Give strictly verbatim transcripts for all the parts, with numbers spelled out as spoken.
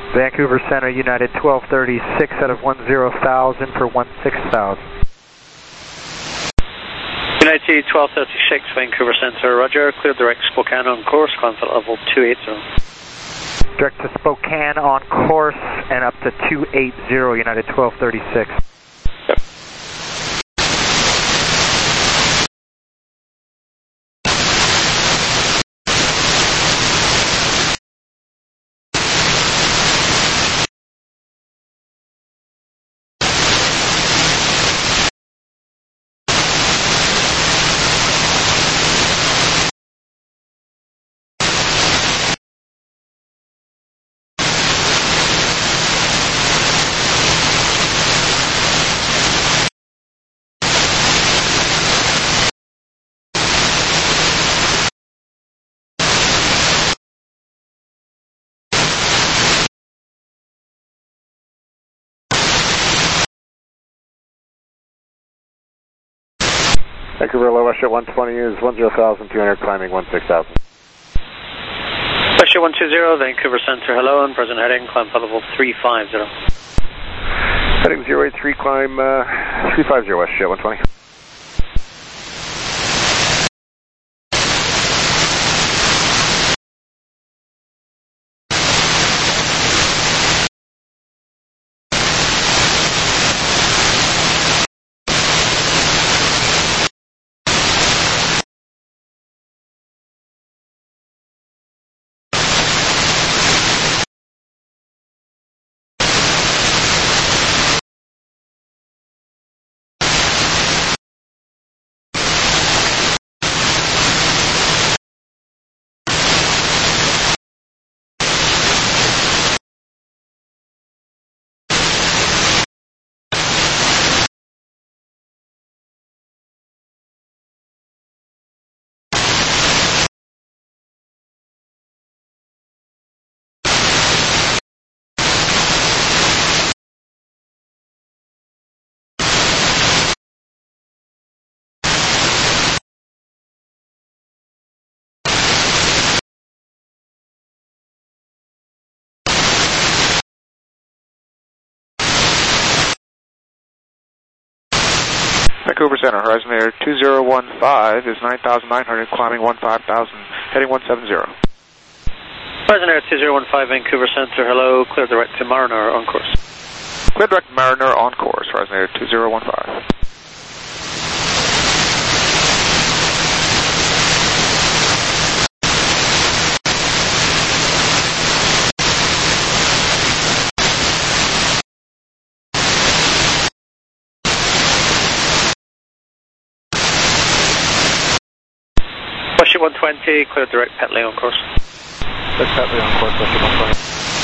Vancouver Center, United twelve thirty-six out of one zero thousand for one six thousand. United twelve thirty-six, Vancouver Center, roger, clear direct Spokane on course, climb flight level two eighty. Direct to Spokane on course and up to two eighty, United twelve thirty-six. Yep. Vancouver low Westjet one twenty is one zero thousand, two hundred, climbing one six thousand. Westjet one two zero, Vancouver Center, hello, and present heading, climb flight level three five zero. Heading zero eight three, climb uh, three five zero Westjet one twenty. Vancouver Center, horizon air two zero one five is nine thousand nine hundred, climbing one five thousand, heading one seven zero. Horizon air two zero one five, Vancouver Center, hello, clear direct to Mariner on course. Clear direct Mariner on course, horizon air two zero one five. Westjet one twenty, clear direct Petley on course. Direct Petley on course, Westjet one twenty.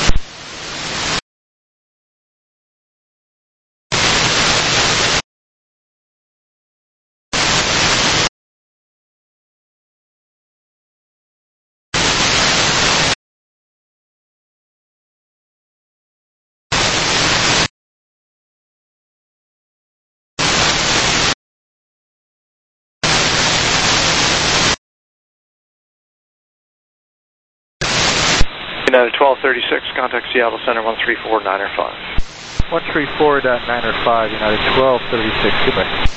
United twelve thirty-six, contact Seattle Center one three four niner five. one three four niner five, United twelve thirty-six, goodbye.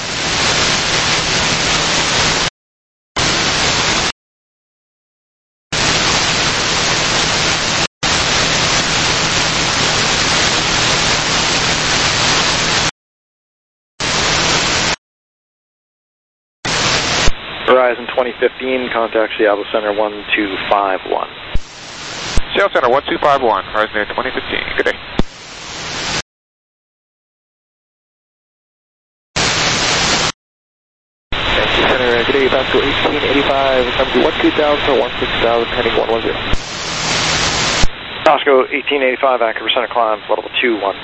Horizon twenty fifteen, contact Seattle Center one two five one. Seattle Center one two five one, horizon air twenty fifteen, good day. Vancouver Center, good day, Vasco eighteen eighty-five, come to one two thousand, one six thousand, heading one one zero. Vasco eighteen eighty-five, Vancouver Center, climb, level two one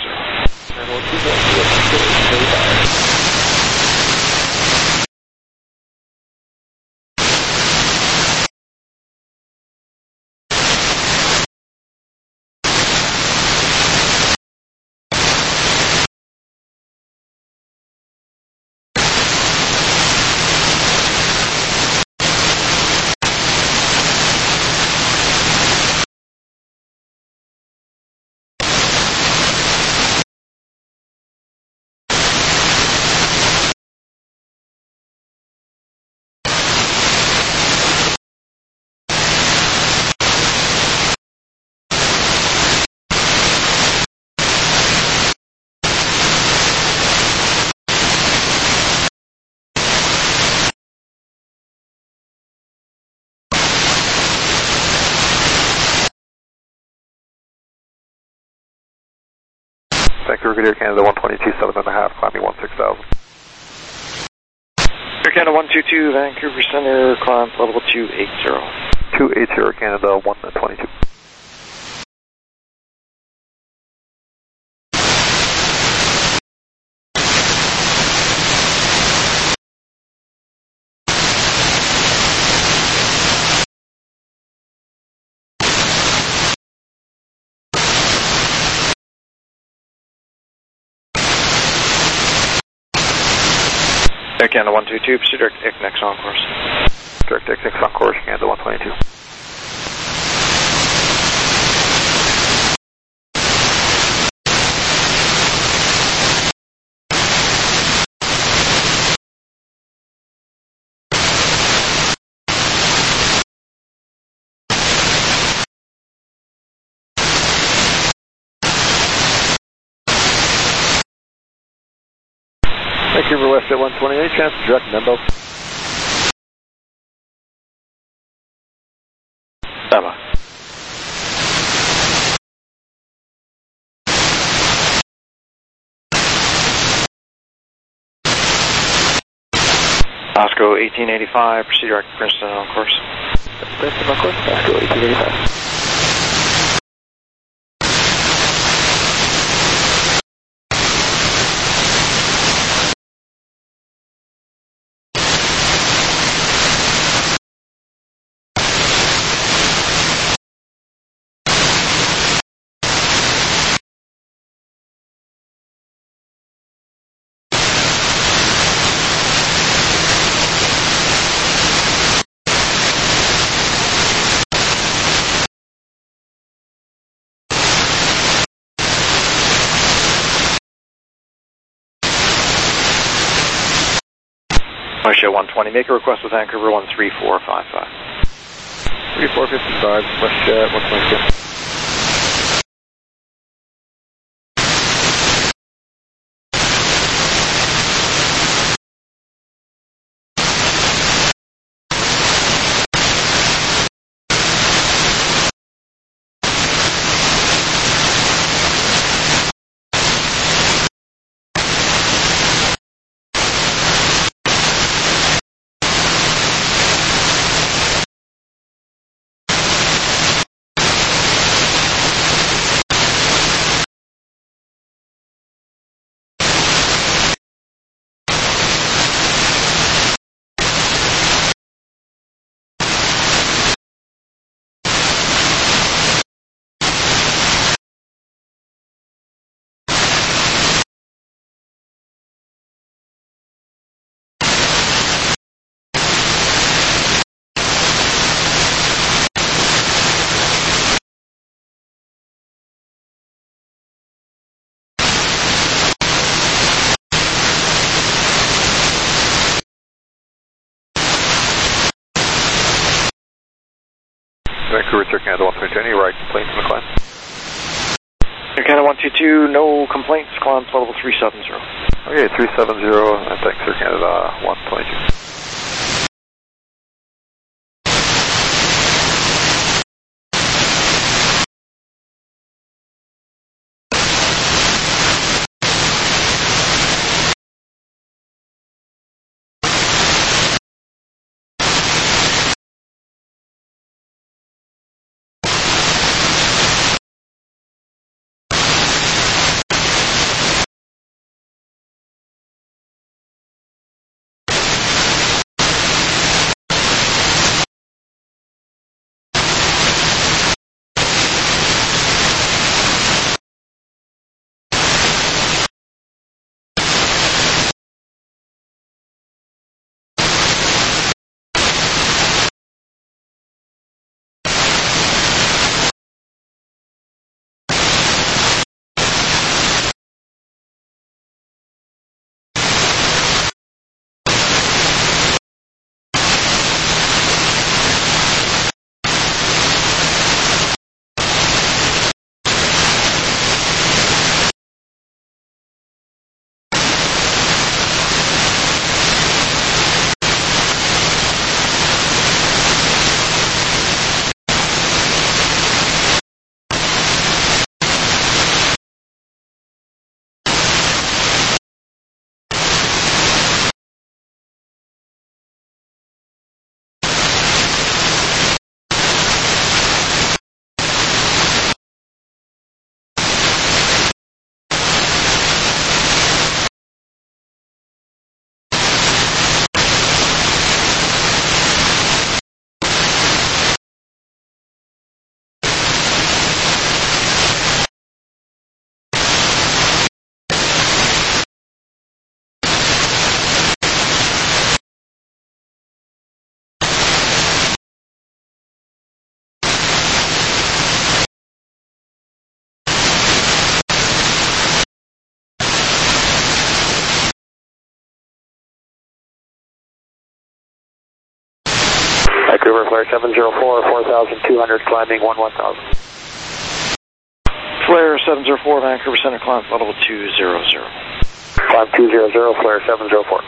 zero. Vancouver, Good Air Canada one twenty-two, seven and a half, climbing one six thousand. Air Canada one two two, Vancouver Center, climb level two eight zero. two eight zero, Canada one twenty-two. Air Canada one two two, pursue direct I C N X on course. Direct I C N X on course, Canada one twenty-two. Vancouver West at one twenty-eight, chance to direct Membo. Bye-bye. Osco eighteen eighty-five, proceed direct Princeton on course. Princeton on course, Osco eighteen eighty-five. Show one twenty, make a request with Vancouver one three four five five. three four fifty-five, WestJet one twenty-two. Vancouver, Air Canada one twenty-two, any right complaints from the climb? Air Canada one two two, no complaints, climb level three seven zero. Okay, three seven zero, and thanks Air Canada one twenty-two. Vancouver, flare seven zero four, four thousand two hundred, climbing one one thousand. Flare seven zero four, Vancouver Center, climb level two zero zero. Climb two zero zero, flare seven zero four.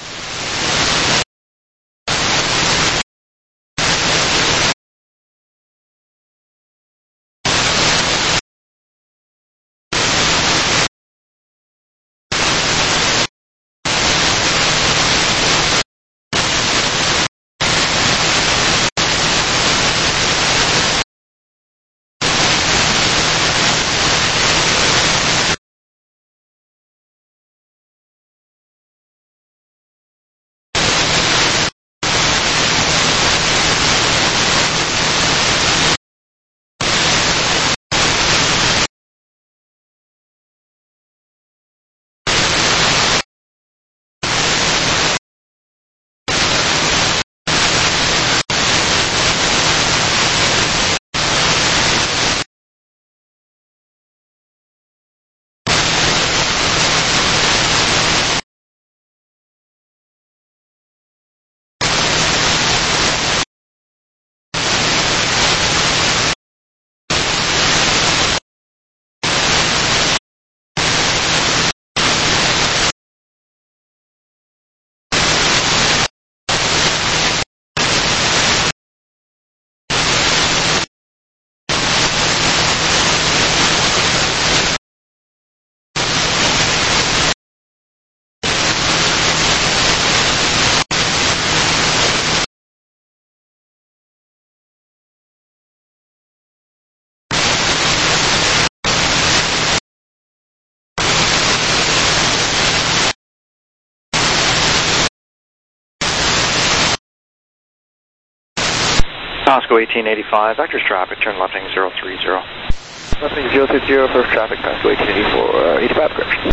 Costco eighteen eighty-five, vectors traffic, turn left heading zero three zero. Left heading zero three zero, first traffic, Costco eighteen eighty-four, uh, eighty-five, correction.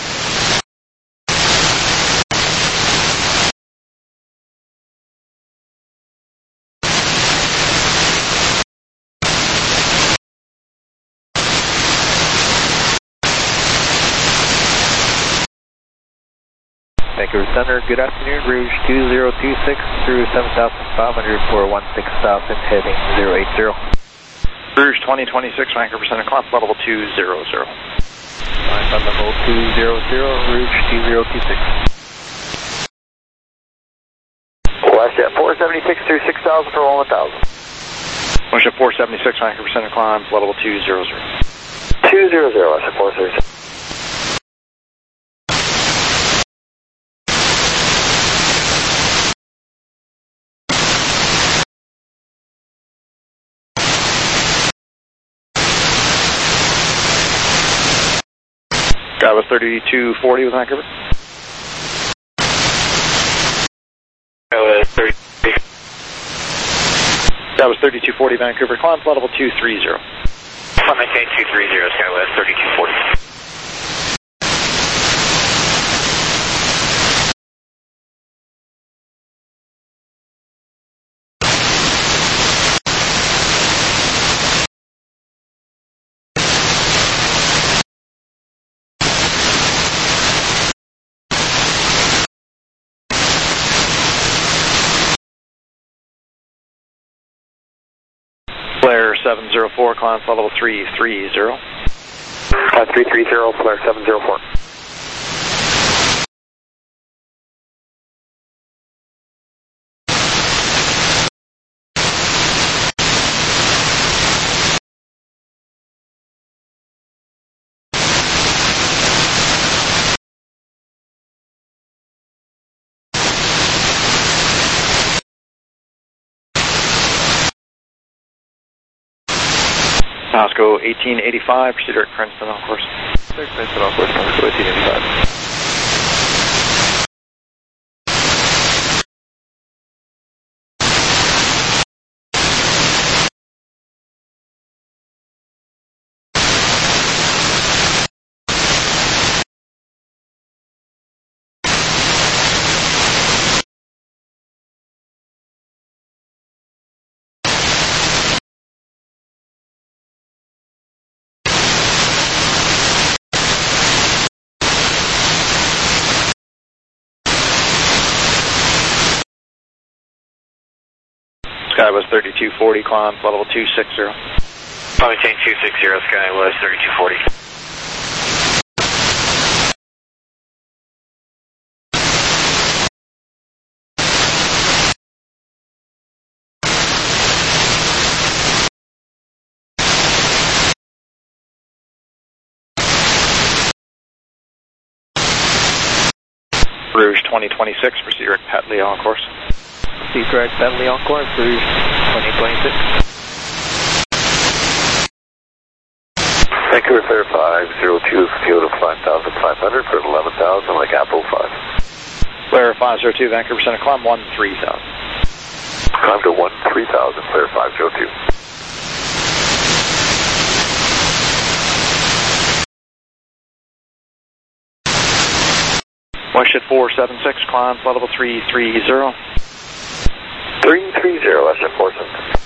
Vancouver Center, good afternoon, Rouge two zero two six through seven thousand five hundred for one six thousand, heading zero eight zero. Rouge twenty twenty-six, Vancouver Center, climb level two zero zero. Climb on level two zero zero, Rouge two zero two six. WestJet four seventy-six through six thousand for one thousand. WestJet four seventy-six, Vancouver Center, climb level two zero zero. two zero zero, WestJet four seventy-six. That was thirty-two forty with Vancouver. That was thirty. That was thirty-two forty Vancouver, climb level two three zero. Climb maintain two three zero, Skywest thirty-two forty. Flare seven zero four, climb level three three zero. Climb three three zero, flare seven zero four. Costco eighteen eighty-five, proceed direct Princeton on course. Direct Princeton on course, Costco eighteen eighty-five. Skywest thirty-two forty, climb level two six zero. Maintain two six zero, Skywest thirty-two forty. Rouge twenty twenty-six, proceed direct Patley on course. Proceed direct Patley on course, Rouge twenty twenty-six. Vancouver clear five zero two, field of five thousand five hundred for eleven thousand, like Apple five. Clear five zero two, Vancouver Center, climb one three thousand. Climb to one three thousand, clear five zero two. Westjet four seven six, climb level three three zero. three three zero, Westjet four seven six.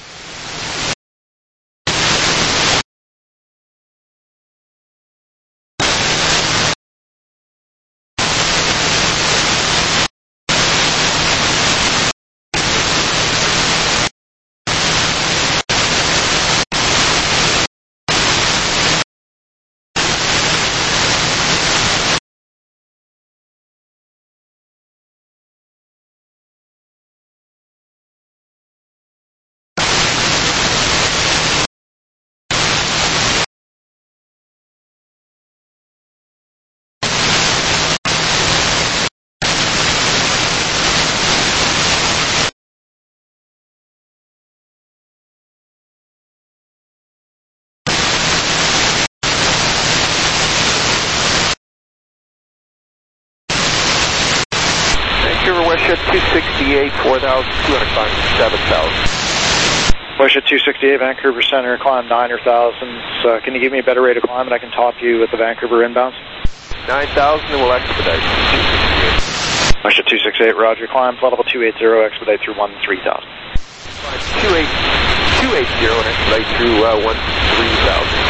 Vancouver Westjet two sixty-eight, four thousand two hundred, climb seven thousand. Westjet two sixty-eight, Vancouver Center, climb nine thousand. Uh, can you give me a better rate of climb and I can top you with the Vancouver inbounds? nine thousand, and we'll expedite. Westjet two sixty-eight, roger, climb level two eighty, expedite through one three thousand. two eight zero and expedite through uh, one three thousand.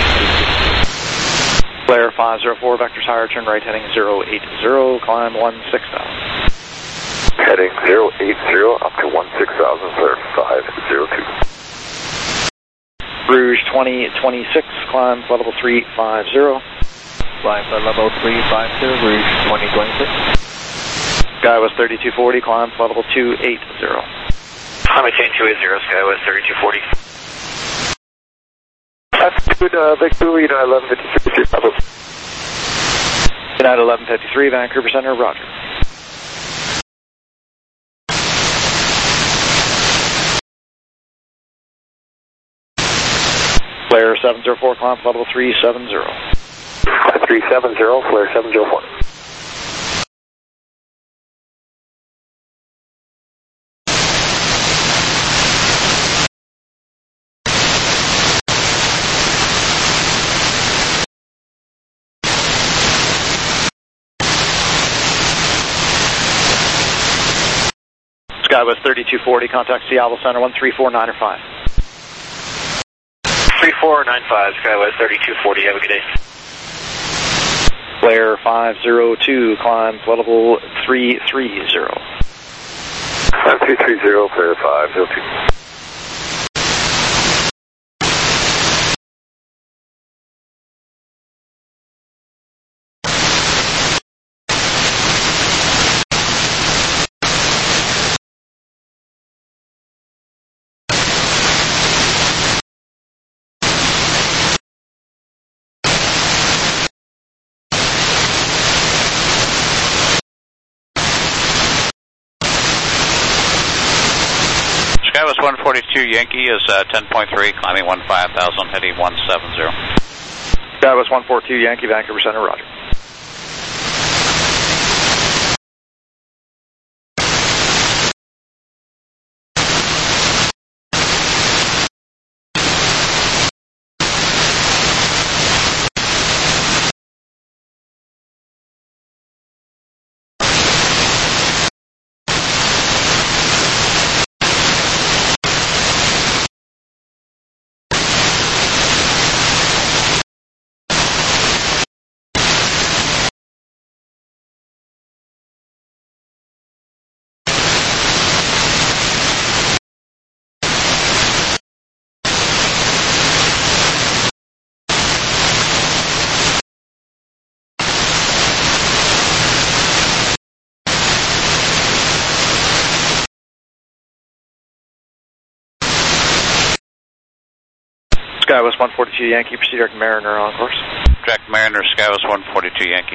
Flare five zero four, vectors higher, turn right heading zero eight zero, climb one six thousand. Heading zero eight zero up to one six thousand, flare five zero two. Rouge twenty twenty-six, climb level three five zero. Climb for level three five zero, Rouge twenty twenty-six. Skywest thirty-two forty, climb level two eight zero. Maintain two eight zero, Skywest thirty-two forty. That's good, uh, Vancouver, United eleven fifty-three. United eleven fifty-three, Vancouver Center, roger. Flare seven zero four, climb level three seven zero. three seven zero, flare seven zero four. Skywest thirty-two forty, contact Seattle Center one three four nine five. three four nine five, Skywest thirty-two forty, have a good day. Flare five zero two, climb level three three zero. three three zero, flare five zero two. Skywest one forty-two Yankee is uh, ten point three, climbing one five thousand, heading one seven zero. Skywest one forty-two Yankee, Vancouver Center, roger. Skywest one forty-two Yankee, proceed direct Mariner on course. Direct Mariner, Skywest one forty-two Yankee.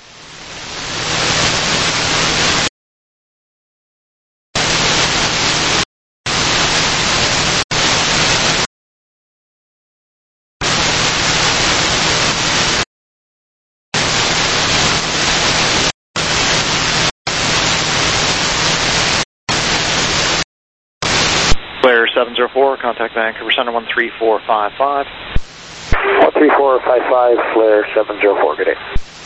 Flare seven zero four, contact Vancouver Center one three four five five. one three four five five, Flare seven zero four, good day.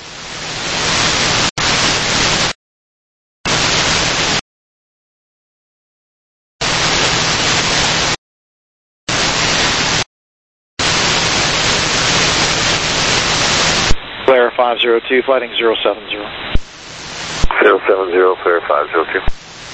Flare five zero two, flighting zero seven zero. zero seven zero, Flare five zero two.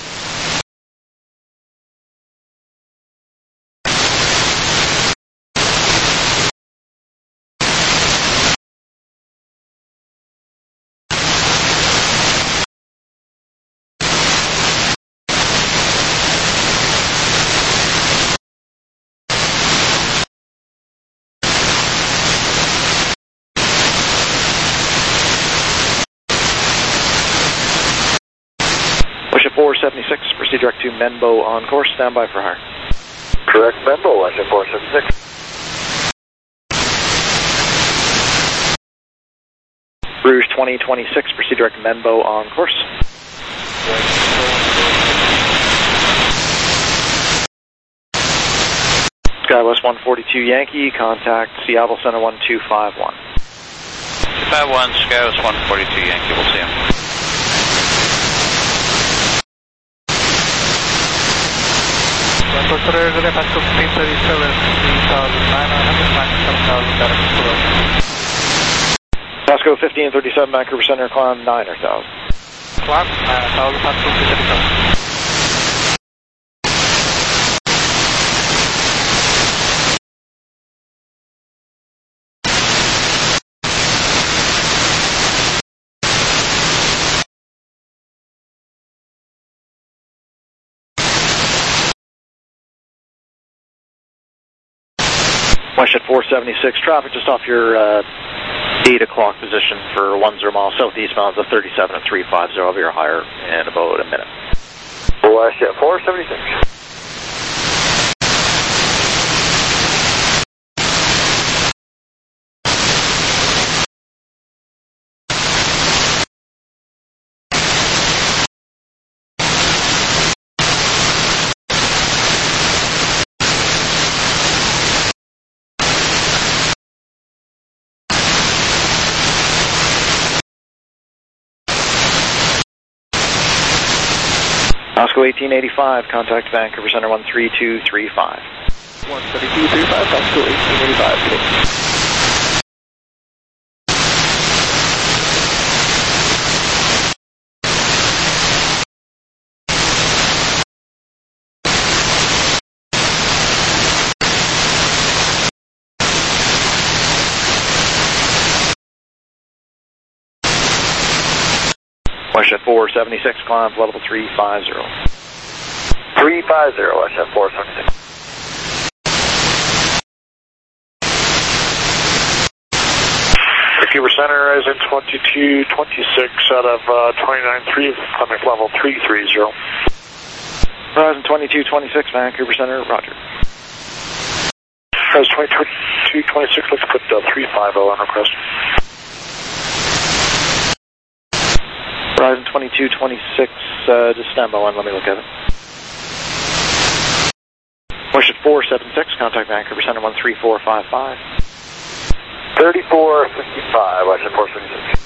four seventy-six, proceed direct to Menbo on course, standby for hire. Correct, Menbo, West four seventy-six. Rouge twenty twenty-six, proceed direct Menbo on course. Skywest one forty-two Yankee, contact Seattle Center one two five one. two five one, Skywest one forty-two Yankee, we'll see him. Pasco fifteen thirty-seven, three thousand nine hundred, seven thousand direct. Pasco fifteen thirty-seven, Vancouver Center, climb niner thousand. Climb nine thousand, Pasco fifteen thirty-seven. Westjet four seventy-six, traffic just off your uh, eight o'clock position for one zero miles southeast bound of thirty-seven and three five zero. I'll be your higher in about a minute. Westjet four seventy-six. Pasco eighteen eighty-five, contact Vancouver Center one three two three five. one thirty-two three five, Pasco eighteen eighty-five, okay. Westjet four seventy-six, climb level three five zero. three five zero, Westjet four seventy-six. Vancouver Center, Horizon twenty-two twenty-six out of uh, twenty-nine three, climbing level three three zero. Horizon twenty-two twenty-six, Vancouver Center, roger. Horizon twenty-two twenty-six, let's put uh, three five zero on request. Horizon twenty-two twenty-six, uh, just stand by one, let me look at it. Westjet four seventy-six, contact Vancouver Center one three four five five. thirty-four fifty-five, Westjet four seventy-six.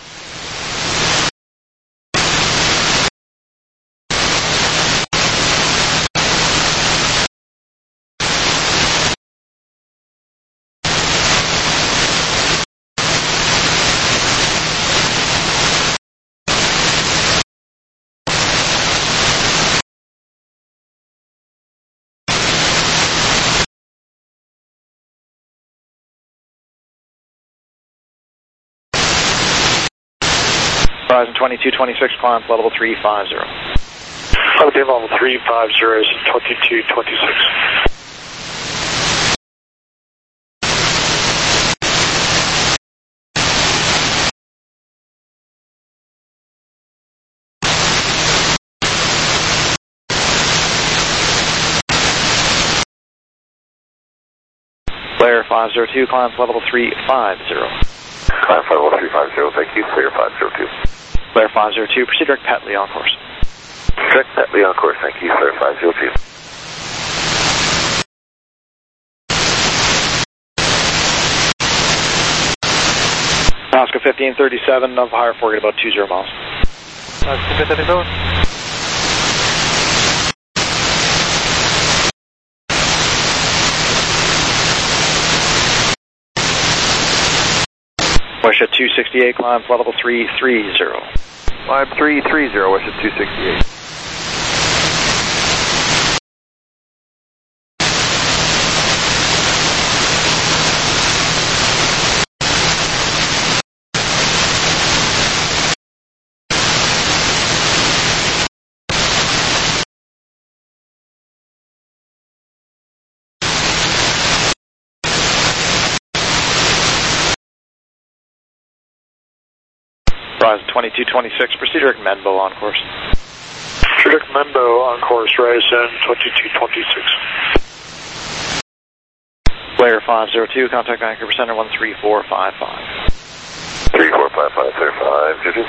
Horizon twenty-two twenty-six, climb level three five zero. Okay, level three five zero is twenty-two twenty-six. Blair five zero two, climb level three five zero. Climb level three five zero, thank you, clear five zero two. Blair five zero two, proceed direct Petley on course. Direct Petley on course, thank you, clear five zero two. Oscar fifteen thirty-seven of higher forward about two zero miles. Oscar fifteen thirty-seven. Westjet two sixty-eight, climb level three three zero. Climb three three zero, Westjet two sixty-eight. Rise twenty-two twenty-six, proceed direct Menbo on course. Direct Menbo on course, rise in twenty-two twenty-six. Blair five zero two, contact Vancouver Center one three four five five. three four five five, clear five zero two.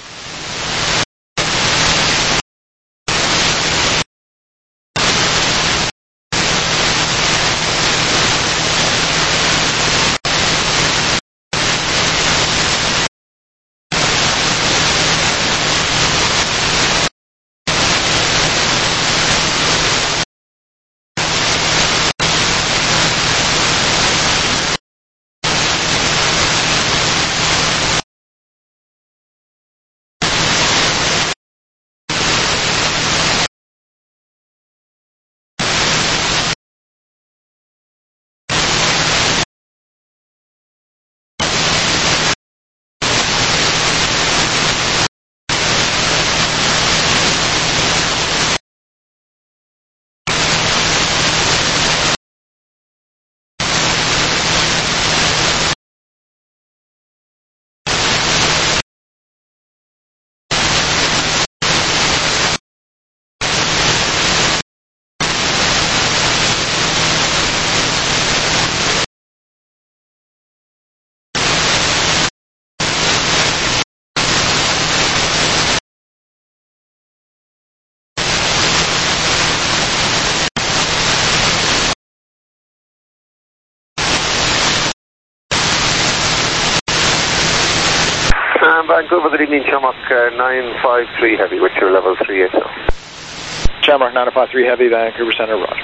Um, Vancouver, good evening, Shamrock uh, nine five three Heavy, with your level three eight zero. Shamrock nine five three Heavy, Vancouver Center, roger.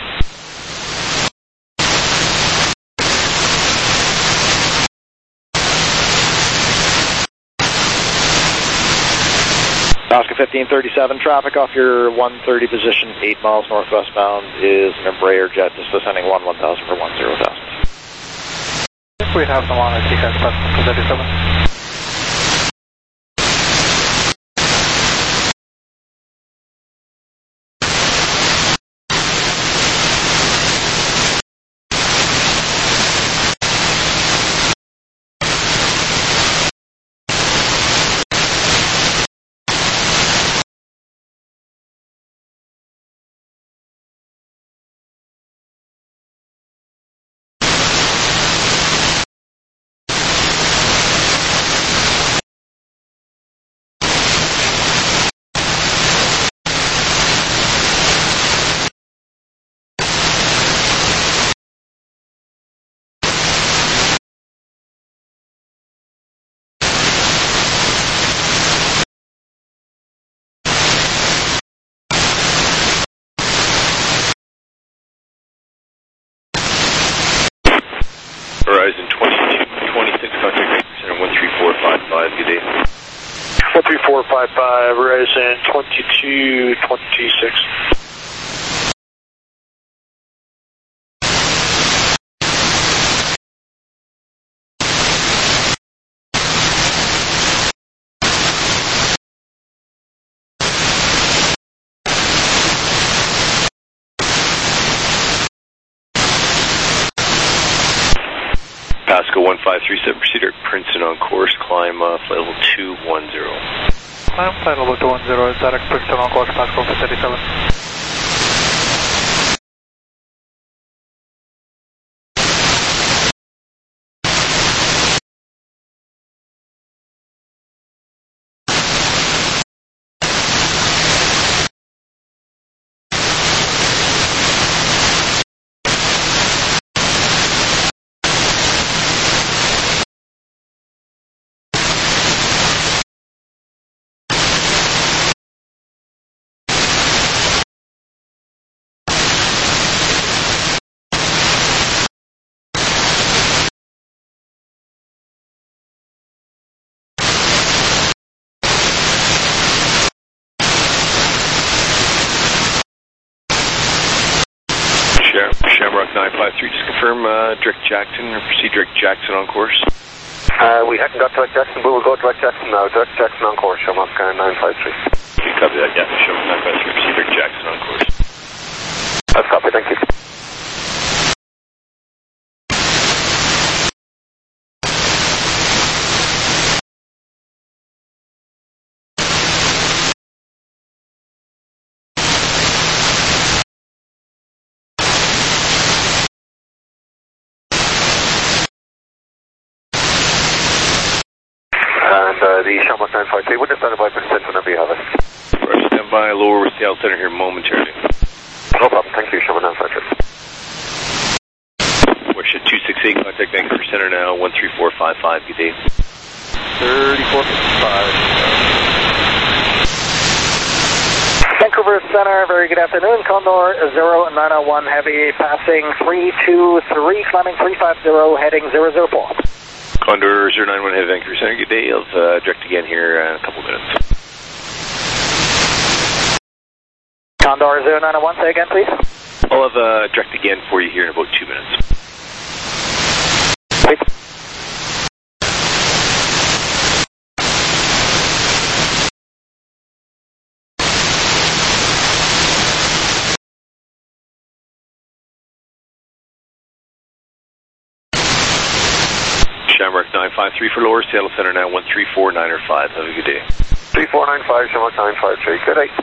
Oscar fifteen thirty-seven, traffic off your one thirty position, eight miles northwest bound is an Embraer jet, just descending one one thousand for one zero thousand. We have some on at T C A S thirty-seven. Horizon twenty-two twenty-six, contact Center one three four five five, good day. one three four five five, Horizon twenty-two twenty-six. Pasco one five three seven, proceed at Princeton on course, climb uh, flight level two one zero. Climb flight level two one zero, direct Princeton on course, Pasco thirty-seven. nine five three, just confirm uh, direct Jackson, or proceed direct Jackson on course. Uh, we haven't got direct Jackson, but we'll go direct Jackson now. Direct Jackson on course, show Moscow nine five three. You copy that, yeah, show nine five three, proceed direct Jackson on course. That's copy, thank you. And uh, the Shamos nine five three, wouldn't stand by percent whenever you have it. Roger, stand by, lower Seattle Center here momentarily. No problem, thank you, Shamos nine five three. Worship two six eight, contact Vancouver Center now, one three four five five, good day. thirty-four fifty-five. Vancouver Center, very good afternoon. Condor zero nine oh one Heavy passing three two three, climbing three five zero, heading zero zero four. Condor zero nine one Heavy Vancouver Center, good day. I'll uh, direct again here in a couple minutes. Condor zero nine oh one, say again please. I'll have uh, direct again for you here in about two minutes. Wait. Shamrock nine five three for lower, Seattle Center now, one three four nine five. Have a good day. three four nine five, Shamos nine five three, good day.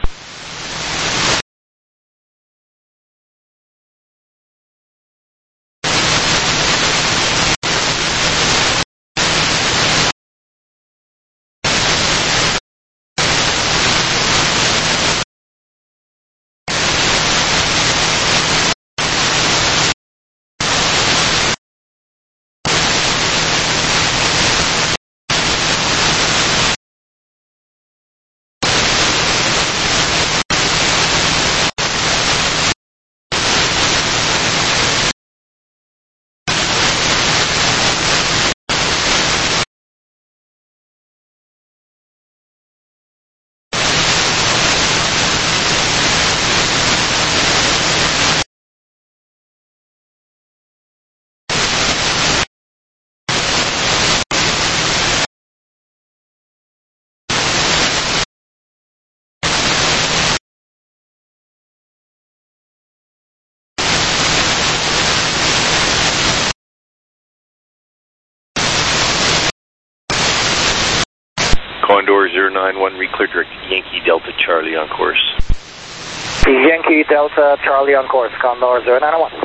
Condor zero nine one, reclear direct Yankee Delta Charlie on course. Yankee Delta Charlie on course, Condor zero nine oh one.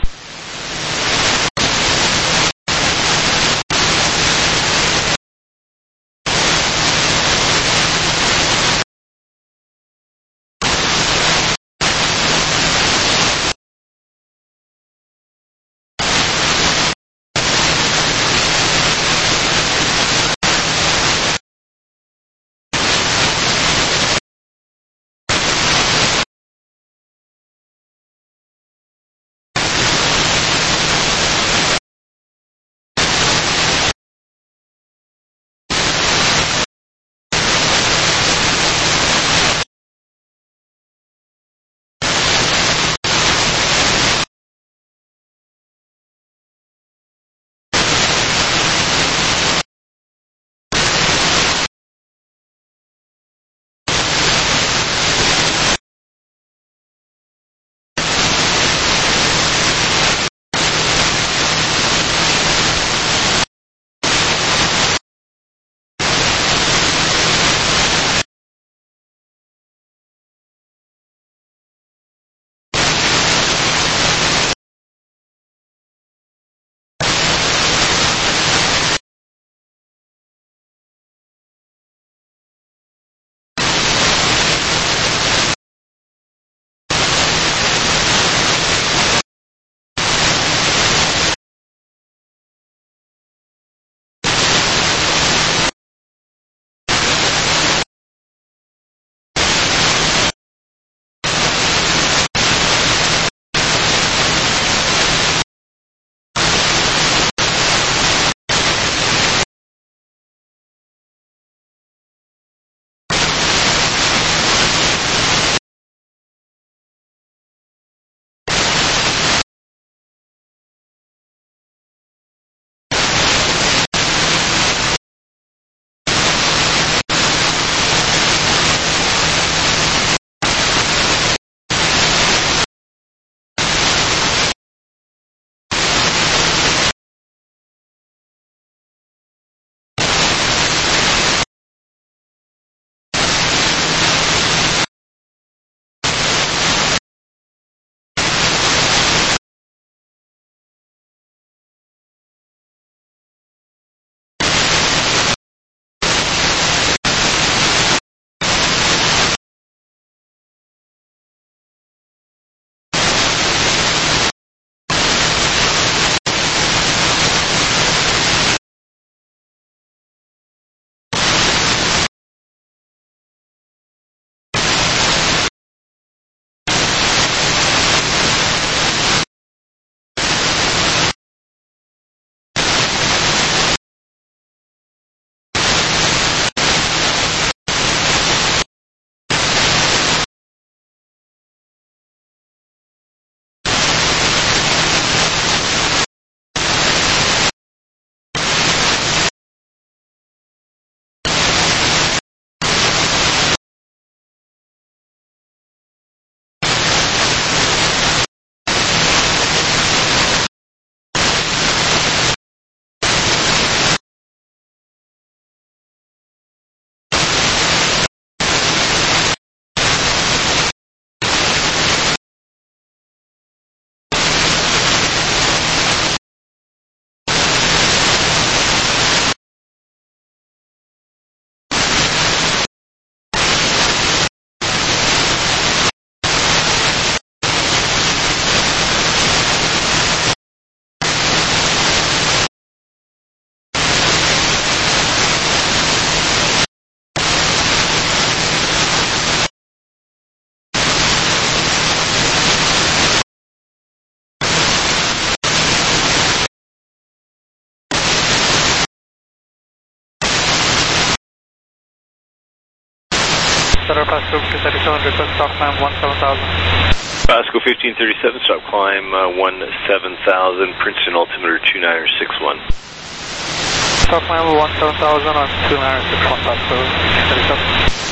Center Pasco fifteen thirty-seven, request stop climb one seven thousand. Pasco fifteen thirty-seven, stop climb uh, one seven thousand, Princeton altimeter two nine six one. Stop climb one seven thousand on two nine six one Pasco fifteen thirty-seven.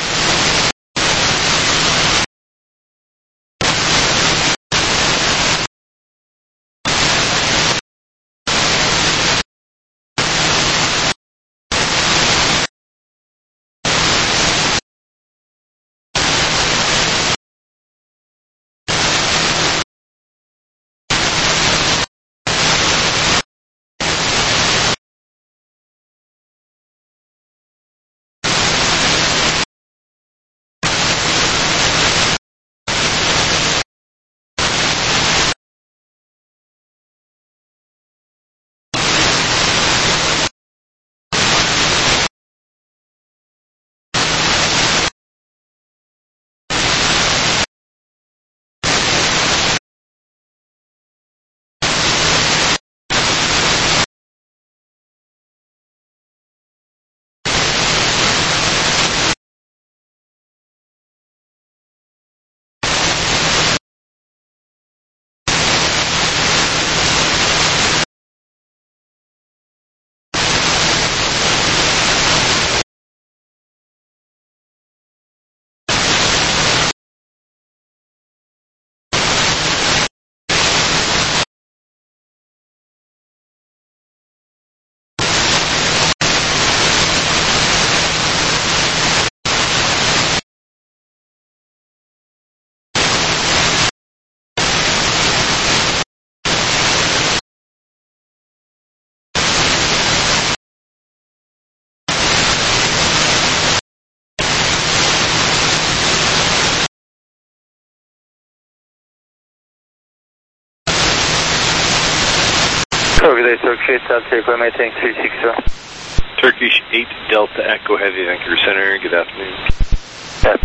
Turkish eight Delta Echo, maintain three six zero. Turkish eight Delta Echo Heavy, Vancouver Center, good afternoon. Yeah.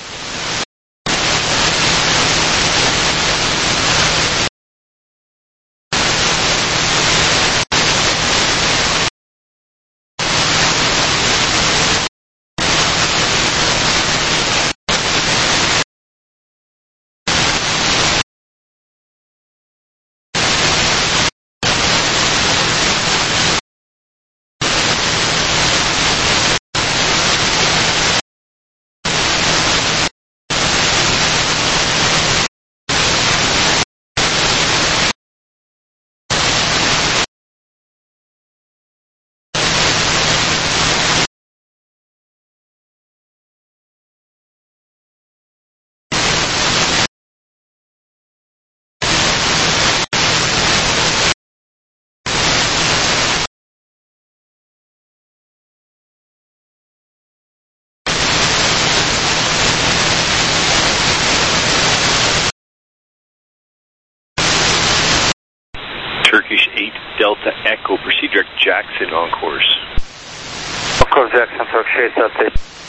Turkish eight Delta Echo, proceed direct Jackson on course. Of course, Jackson, Turkish eight Delta.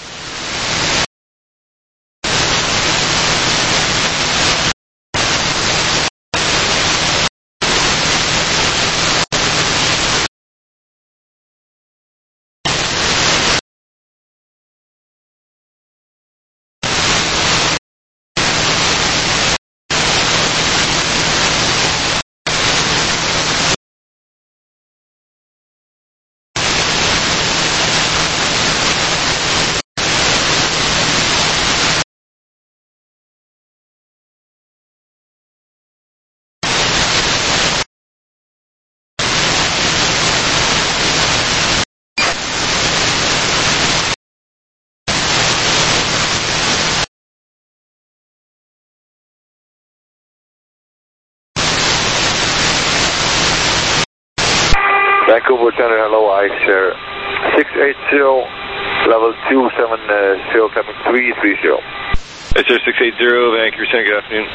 Vancouver Center, hello, ice share six eight zero, level two seven zero, coming three three zero. Ice share six eight zero, Vancouver Center, good afternoon.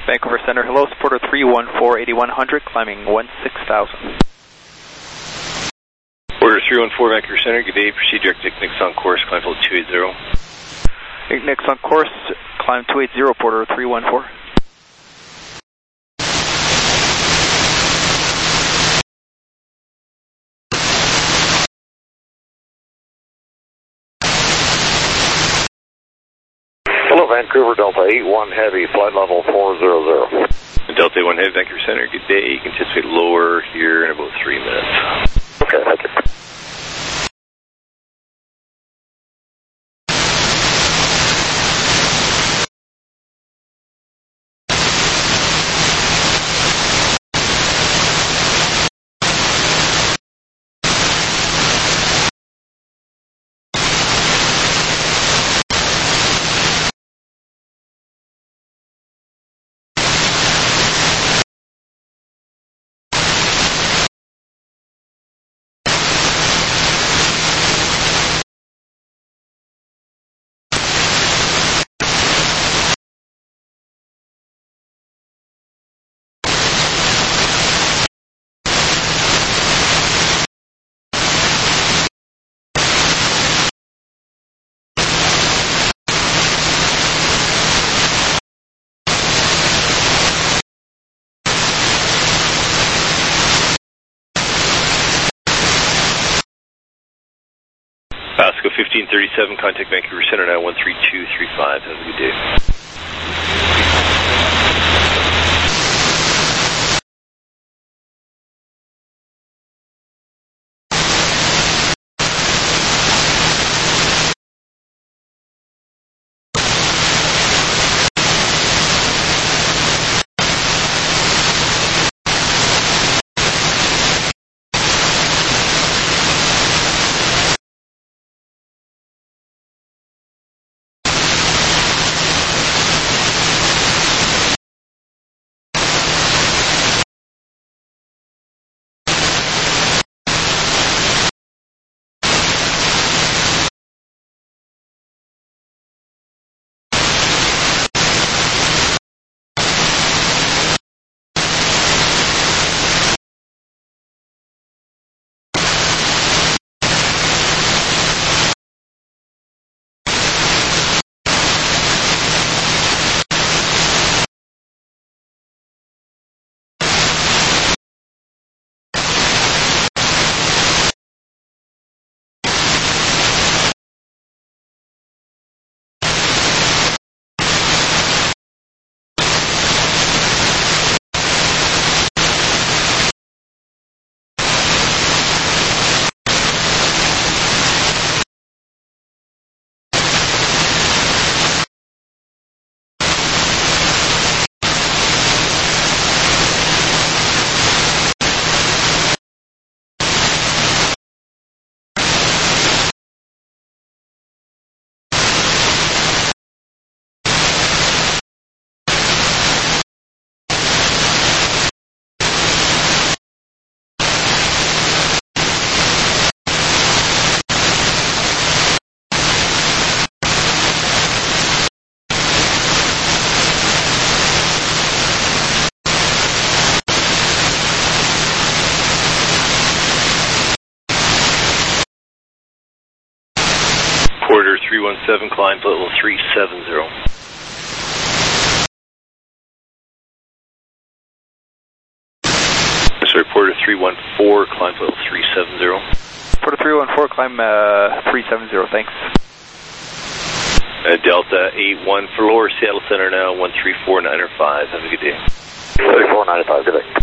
Vancouver Center, hello, supporter three one four, eighty-one hundred, climbing one six thousand. Order three one four, Vancouver Center, good day, proceed direct to Ignix on course, climb level two eighty. Ignix on course, climb two eighty, porter three one four. Hello, Vancouver, Delta eight one Heavy, flight level four hundred. Delta eight one Heavy, Vancouver Center, good day. You can anticipate lower here in about three minutes. Okay, thank you. Pasco fifteen thirty-seven, contact Vancouver Center now one three two three five. Have a good day. Porter three one seven, climb level three seventy. Sorry, Porter three one four, climb level three seventy. Porter three one four, climb uh, three seventy, thanks. Uh, Delta eight one for lower Seattle Center now, one three four nine five. Have a good day. three four nine five, good day.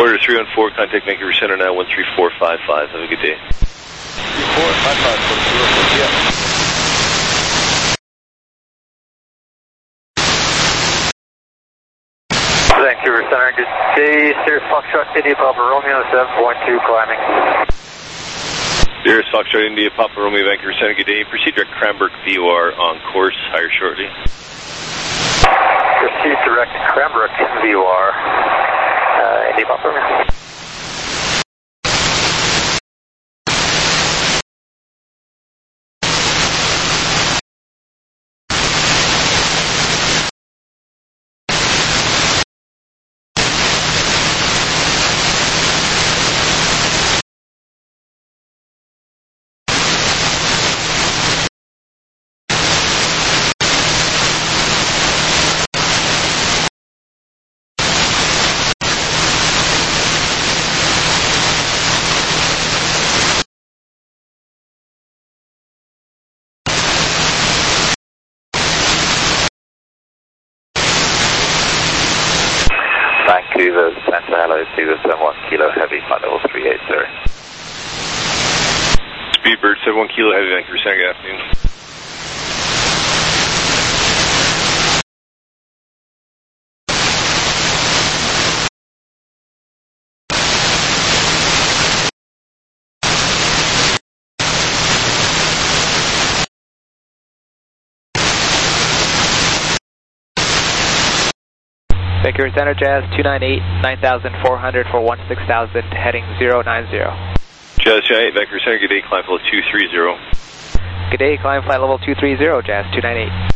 Quarter three one four, contact Vancouver Center now one three four five five. Have a good day. three four five five, quarter zero, yeah. Vancouver Center, good day. Sirius Foxtrot, India Papa Romeo, seven point two climbing. Sirius Foxtrot, India Papa Romeo, Vancouver Center, good day. Proceed direct Cranbrook V O R on course, higher shortly. Proceed direct Cranbrook V O R, uh, India Papa Romeo. Vancouver Center, hello, Cedar seven one Kilo Heavy, flight level three eight zero. Speedbird seven one Kilo Heavy, Vancouver Center, good afternoon. Vancouver Center, Jazz two nine eight, nine thousand four hundred for one six thousand, heading zero nine zero. Jazz two nine eight, Vancouver Center, good day, climb level two three zero. Good day, climb flight level two three zero, Jazz two nine eight.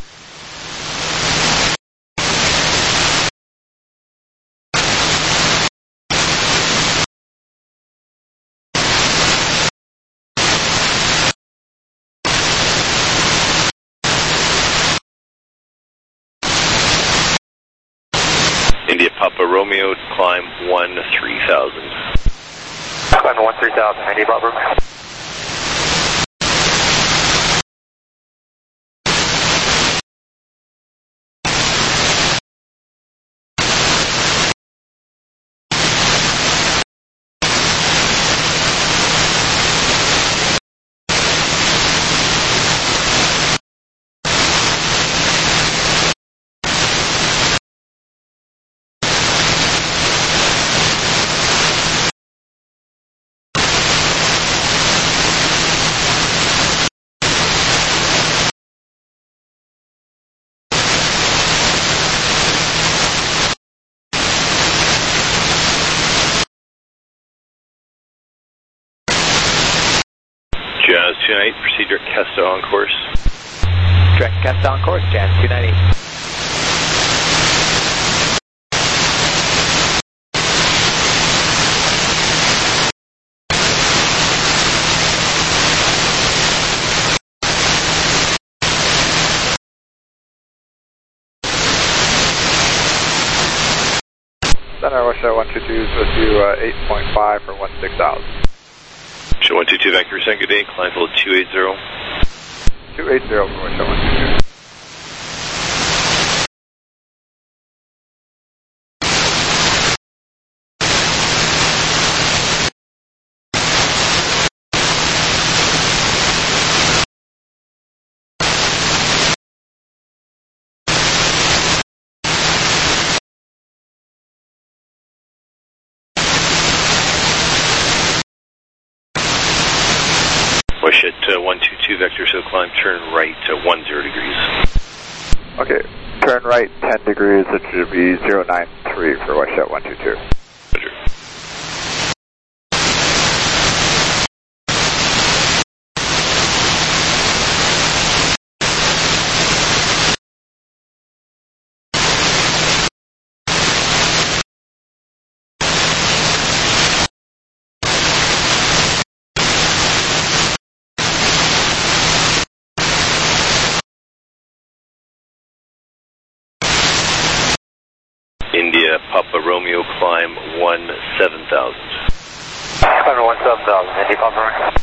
India Papa Romeo, climb one three thousand. Climb one three thousand, India Papa Romeo. Jazz two nine eight, proceed direct Kesta on course. Direct Kesta on course, Jazz two nine eight. Center, West one two two, so do uh, eight point five for one six thousand. Show one two two, Vancouver Center, good day, climb level two eight zero. two eight zero for West one two two. Push at uh, one two two, vector, so climb, turn right to one zero degrees. Okay, turn right ten degrees, it should be zero nine three for West one two two. Roger. India Papa Romeo, climb one seven thousand. Climb one seven thousand, India Papa Romeo.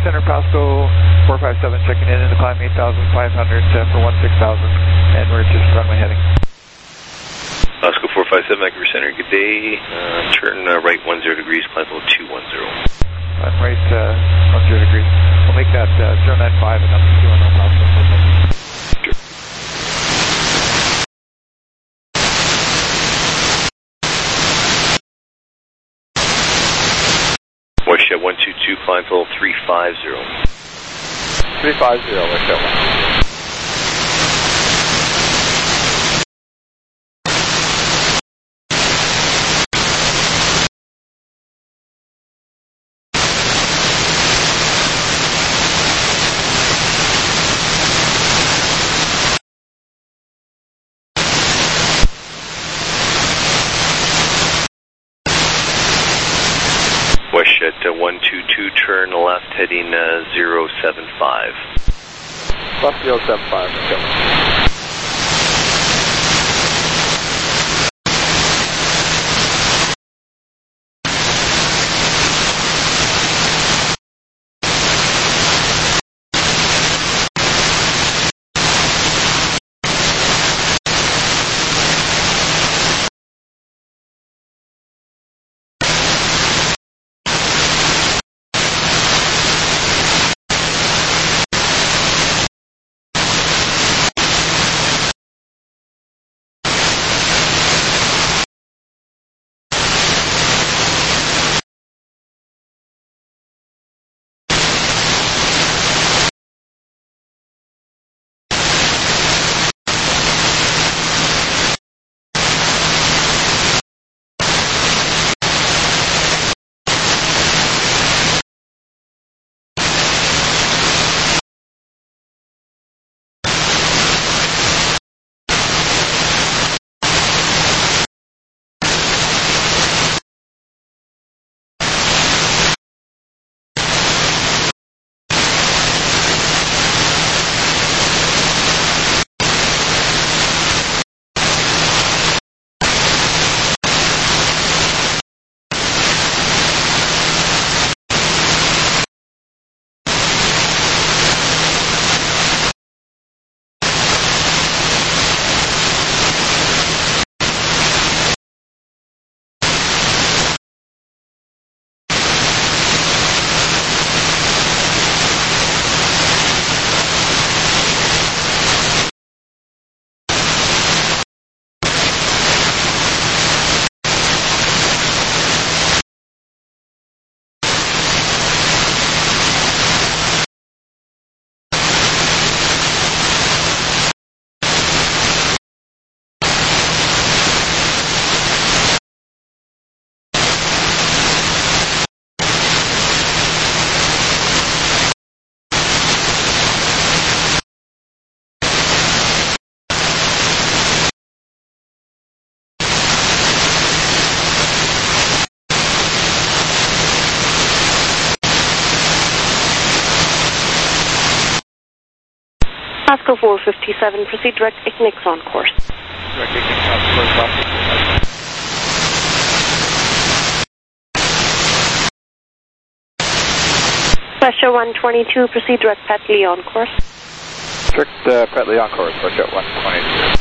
Center, Pasco four five seven, checking in into climb eight thousand five hundred uh, for one six thousand, and we're just runway heading. Pasco four five seven, Vancouver Center, good day. Uh, turn uh, right one zero degrees, climb level two one zero. Climb right uh, one zero degrees. We'll make that uh, zero nine five and up to two hundred Pasco. Sure. WestJet one two two, climb level three five zero. three five zero, WestJet one. WestJet uh, one two two, turn left heading uh, zero seven five. Left zero seven five, okay. Pasco four fifty-seven, proceed direct Ignix on course. Direct Ignix on course, Pasco. WestJet one twenty-two, proceed direct Petley on course. Direct uh, Petley on course, WestJet one twenty-two.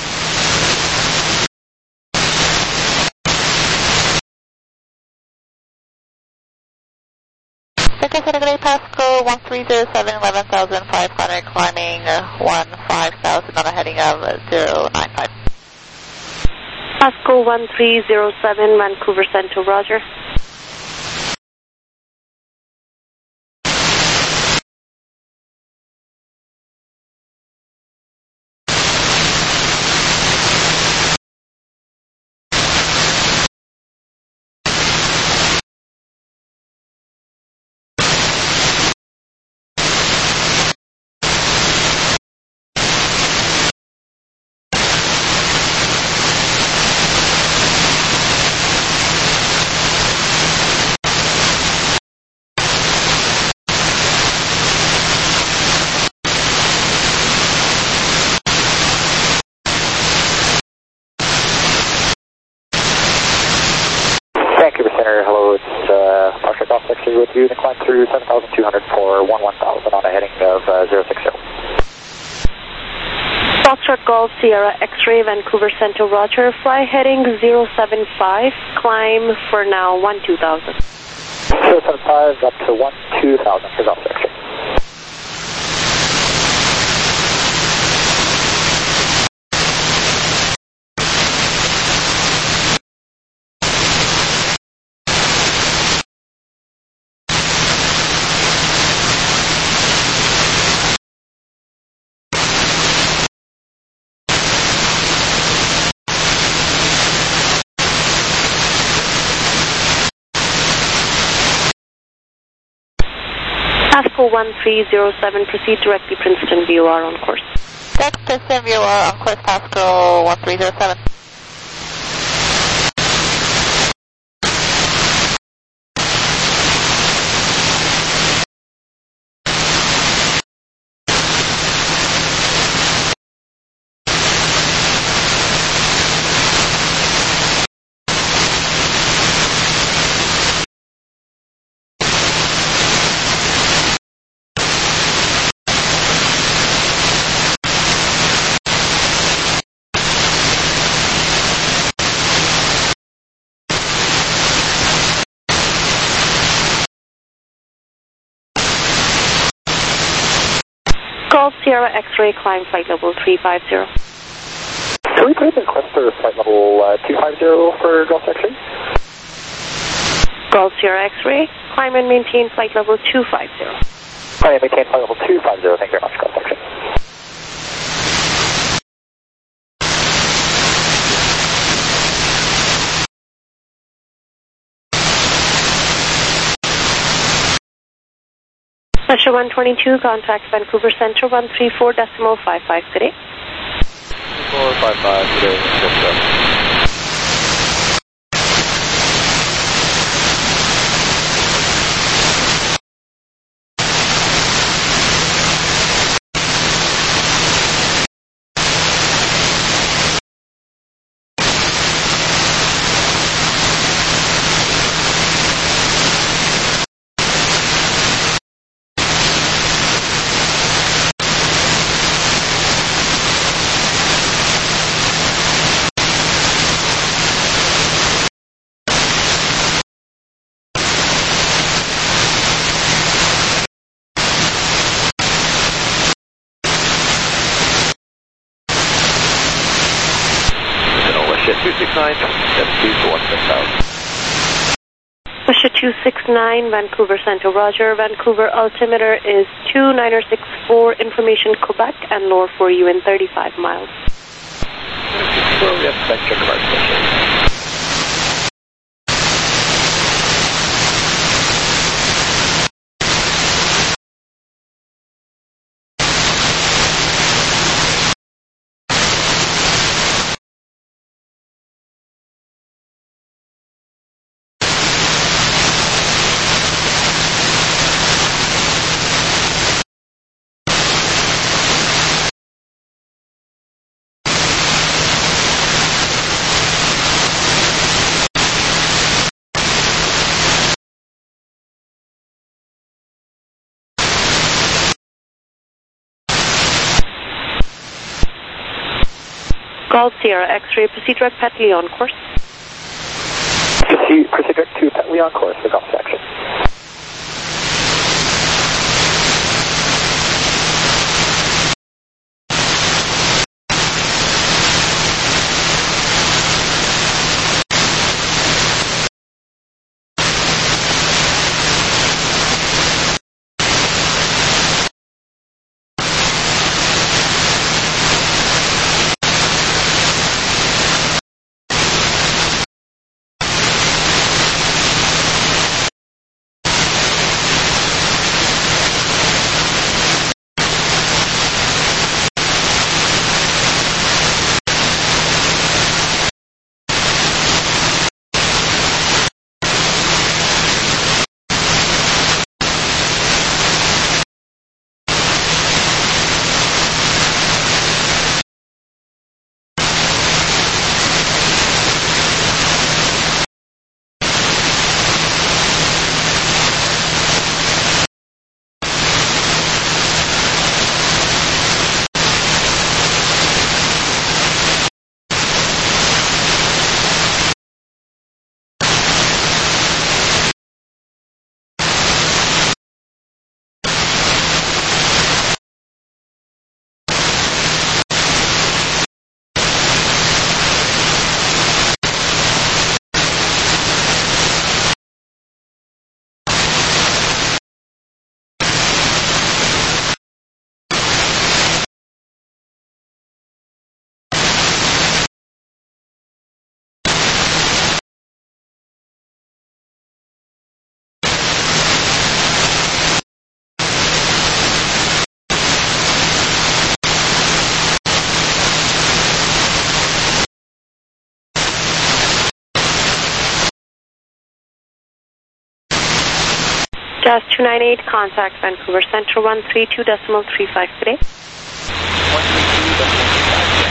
Second category Pasco one three zero seven, eleven thousand five hundred, climbing uh, one five thousand on a heading of zero nine five. Pasco one three zero seven, Vancouver Center, roger. Vancouver Center, hello, it's uh, Patrick traffic off X-ray with you, then climb through seven thousand two hundred for one one thousand on a heading of uh, zero six zero. Foxtrot Golf Sierra X-ray Vancouver Center Roger, fly heading zero seven five, climb for now one two thousand. zero seven five up to one two thousand for Golf X-ray. Pasco one three zero seven, proceed directly Princeton V O R on course. That's Princeton V O R on course Pasco one three zero seven. Golf Sierra X-ray, climb flight level three five zero. Can we put in the request for flight level uh, two five zero for Golf X-ray? Golf Sierra X-ray, climb and maintain flight level two five zero. Climb and maintain flight level two five zero, thank you very much, Golf X-ray. Russia one twenty-two, contact Vancouver Center one three four decimal five five today. four five five today, yes, two six nine, seven two for one six thousand. Russia two six nine, Vancouver Center Roger, Vancouver altimeter is two nine six four, information Quebec, and lower for you in thirty-five miles. So we have to back check of our station. Golf Sierra X-ray, proceed direct Petley on course. Proceed, proceed direct to Petley on course for Golf section. Jazz two nine eight, contact Vancouver Central one three two decimal three five today. one three two decimal three five.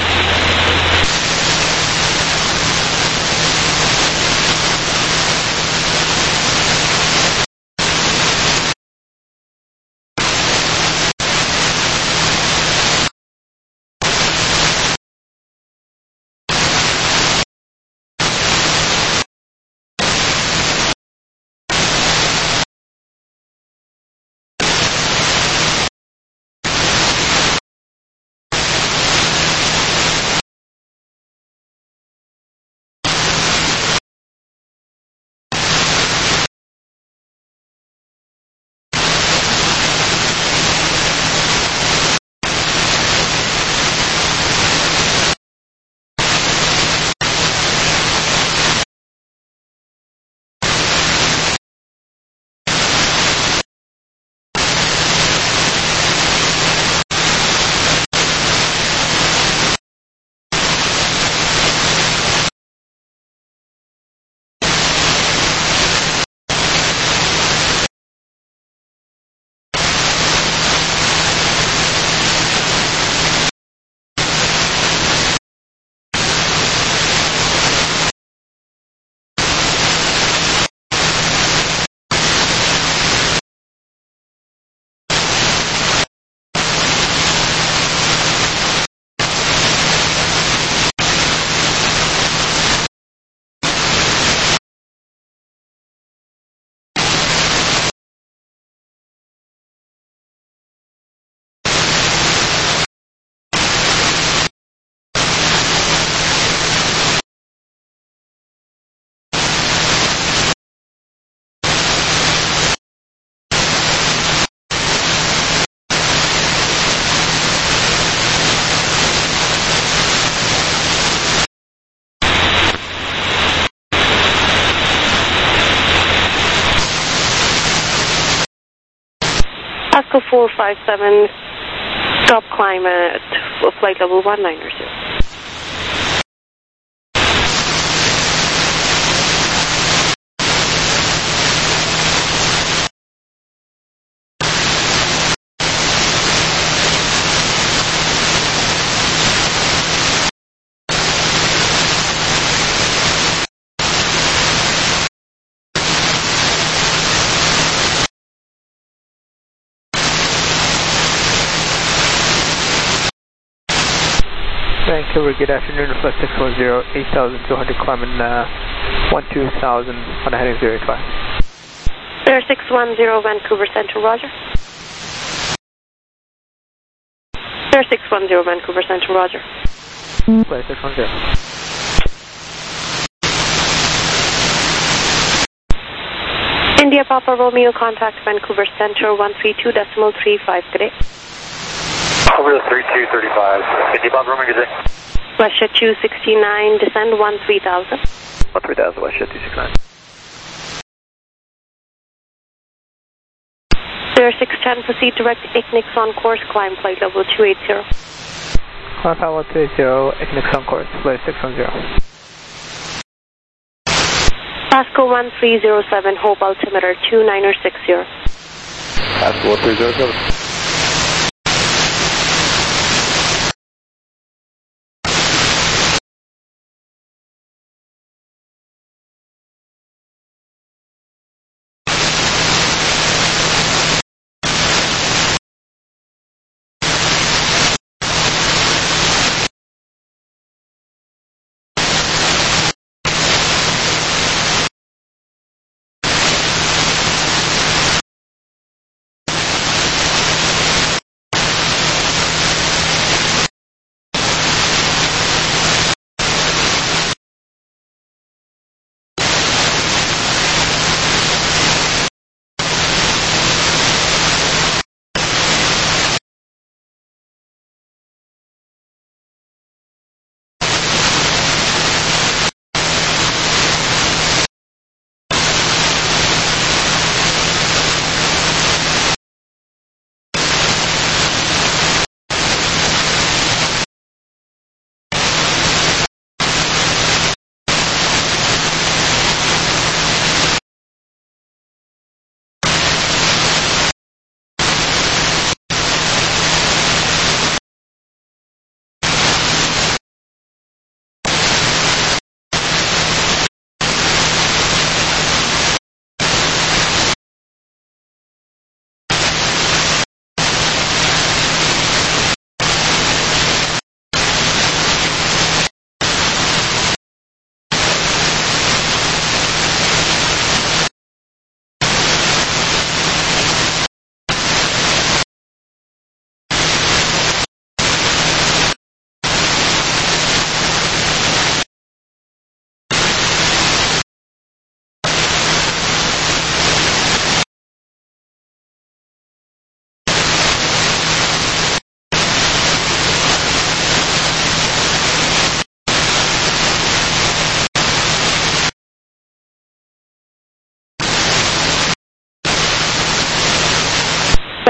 Pasco four five seven, stop climb at flight level one nine zero. Vancouver, good afternoon, flight six one zero, eight thousand two hundred, climbing uh, one two thousand on a heading zero eight five. Air six one zero, Vancouver Central, roger. Air six one zero, Vancouver Central, roger. Flight six one zero. India Papa Romeo, contact Vancouver Central one three two decimal three five today. Over to three two three five. India Papa Romeo, good day. Westjet two sixty-nine, descend one three thousand. one three thousand, Westjet two sixty-nine. Air six ten, proceed direct Ignix on course, climb flight level two eighty. Climb flight level two eighty, Ignix on course, flight six one zero. Pasco one three zero seven, Hope altimeter two nine six zero. Pasco one three zero seven.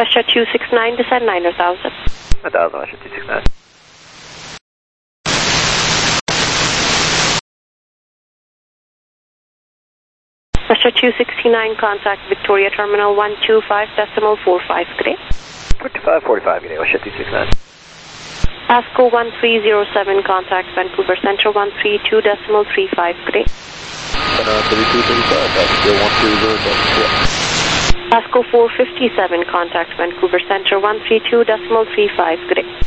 Russia two six nine, descend nine thousand. nine thousand, Russia two six nine. Russia two sixty-nine, contact Victoria Terminal one two five decimal four five, good day. twenty-five forty-five, good day, Russia two six nine. Pasco one three zero seven, contact Vancouver Centre one three two decimal three five, good day. thirty-two thirty-five, Pasco one three zero seven. Pasco four fifty-seven, contact Vancouver Centre one three two decimal three five, good day.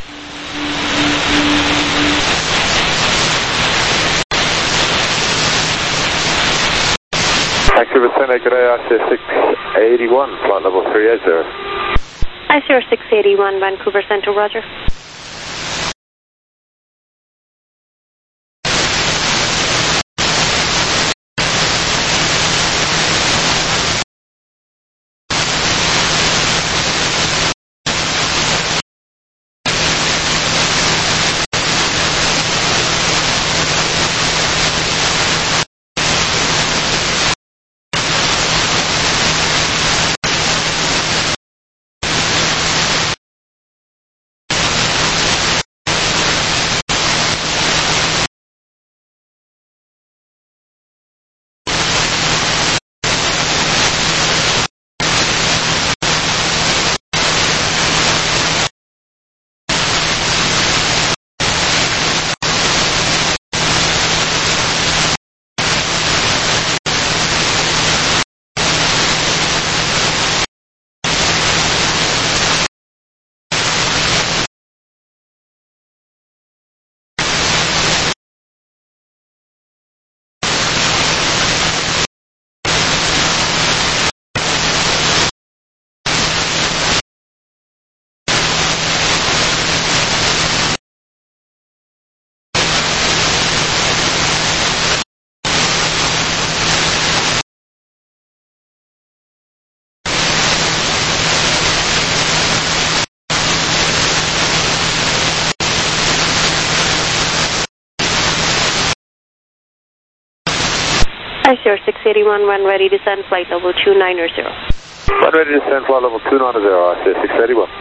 Vancouver Centre, good day, I C six eighty-one, flight level three eight zero. I C six eighty-one, Vancouver Centre, roger. I C six eighty-one, when ready, descend flight level two nine zero. When ready, descend flight level two nine zero, I C six eighty-one.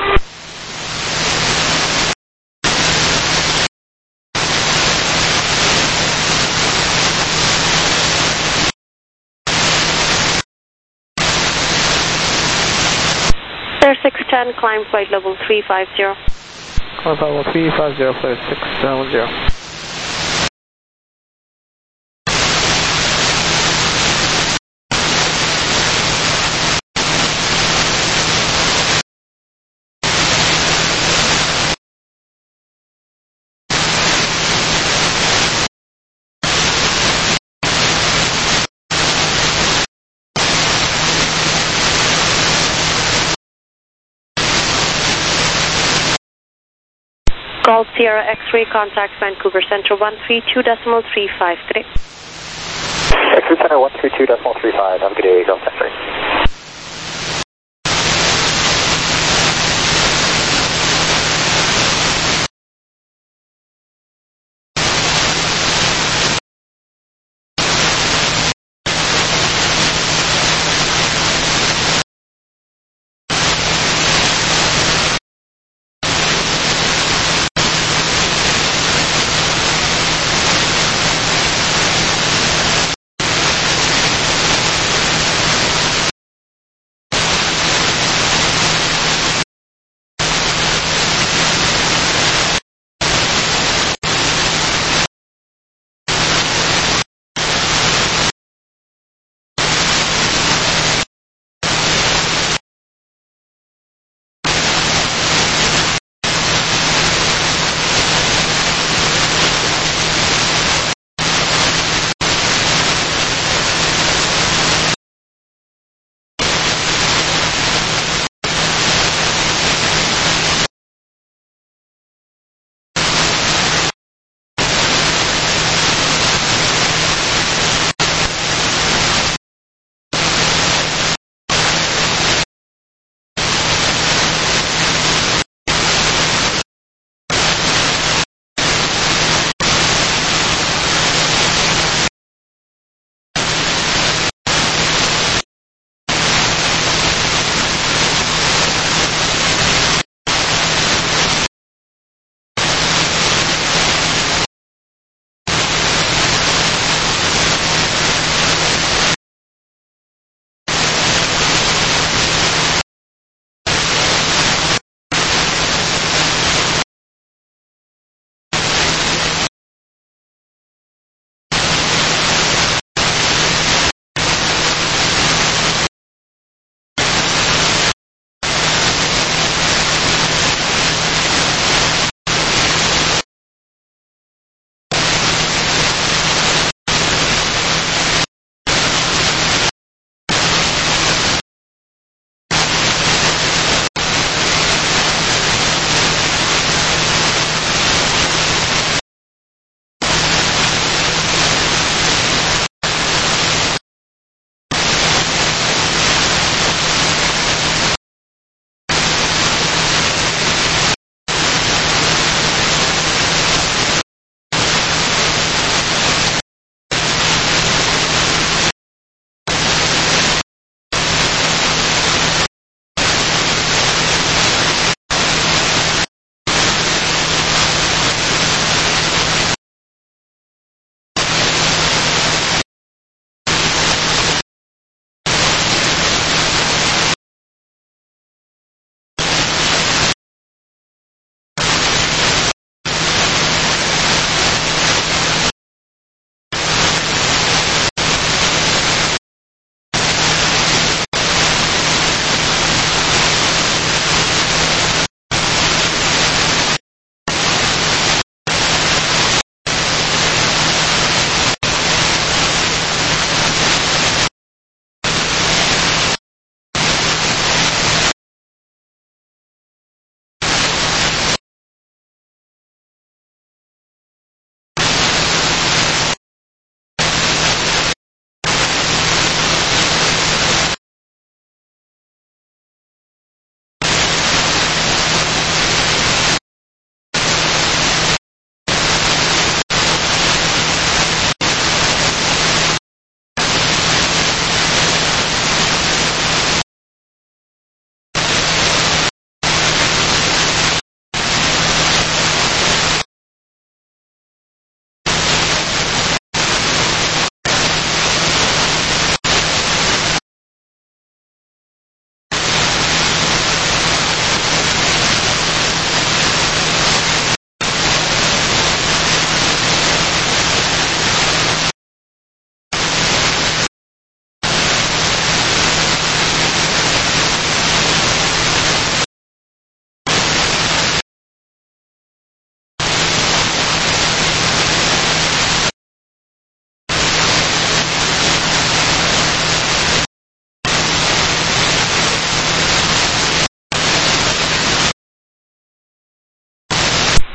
Air six ten, climb flight level three five zero. Climb flight level three five zero, flight six seven zero. Golf Sierra X-ray, contact Vancouver Centre one three two decimal three five, good day. Vancouver Centre one three two decimal three five, have a good day, Golf Centre.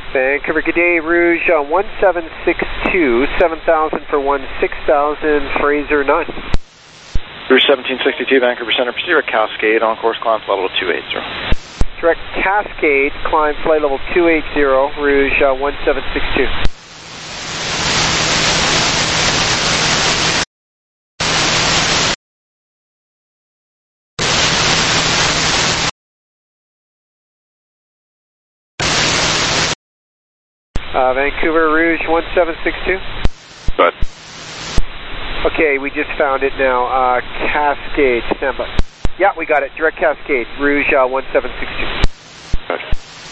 Vancouver, good day, Rouge uh, one seven six two, seven thousand for one six thousand, Fraser nine. Rouge seventeen sixty-two, Vancouver Center, proceed direct Cascade, on course climb flight level two eighty. Direct Cascade, climb flight level two eighty, Rouge uh, one seven six two. Uh, Vancouver Rouge one seven six two. Good. Okay, we just found it now. Uh, Cascade, stand by. Yeah, we got it. Direct Cascade, Rouge uh, one seven six two. Good.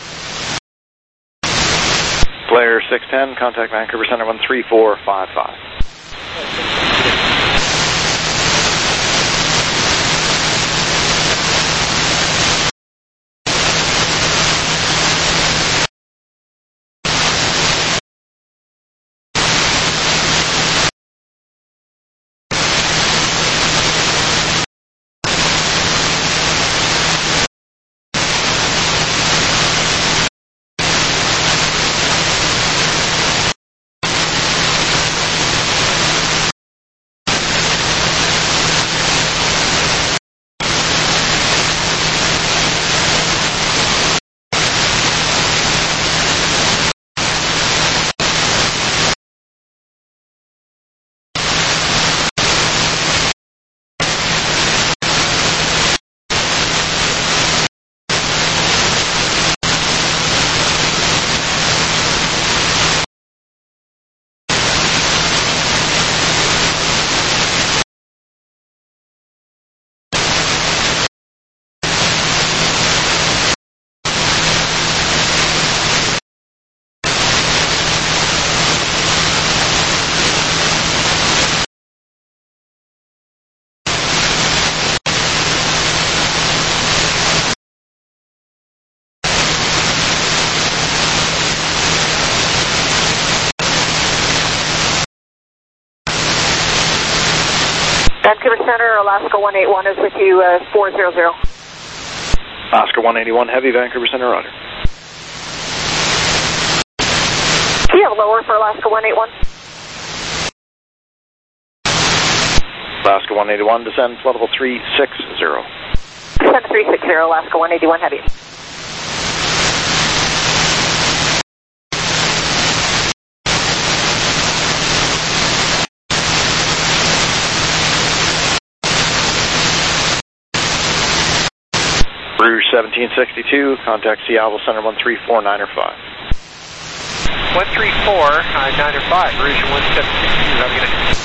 Flare six ten, contact Vancouver Center one three four five five. Vancouver Center, Alaska one eighty-one is with you, uh, four hundred. Oscar one eighty-one Heavy, Vancouver Center, roger. Do you have lower for Alaska one eighty-one? Alaska one eighty-one, descend flight level three sixty. Descend three sixty, Alaska one eighty-one Heavy. Rouge seventeen sixty-two, contact Seattle Center one three four nine five. one three four nine five, Rouge one seven six two, have a good night.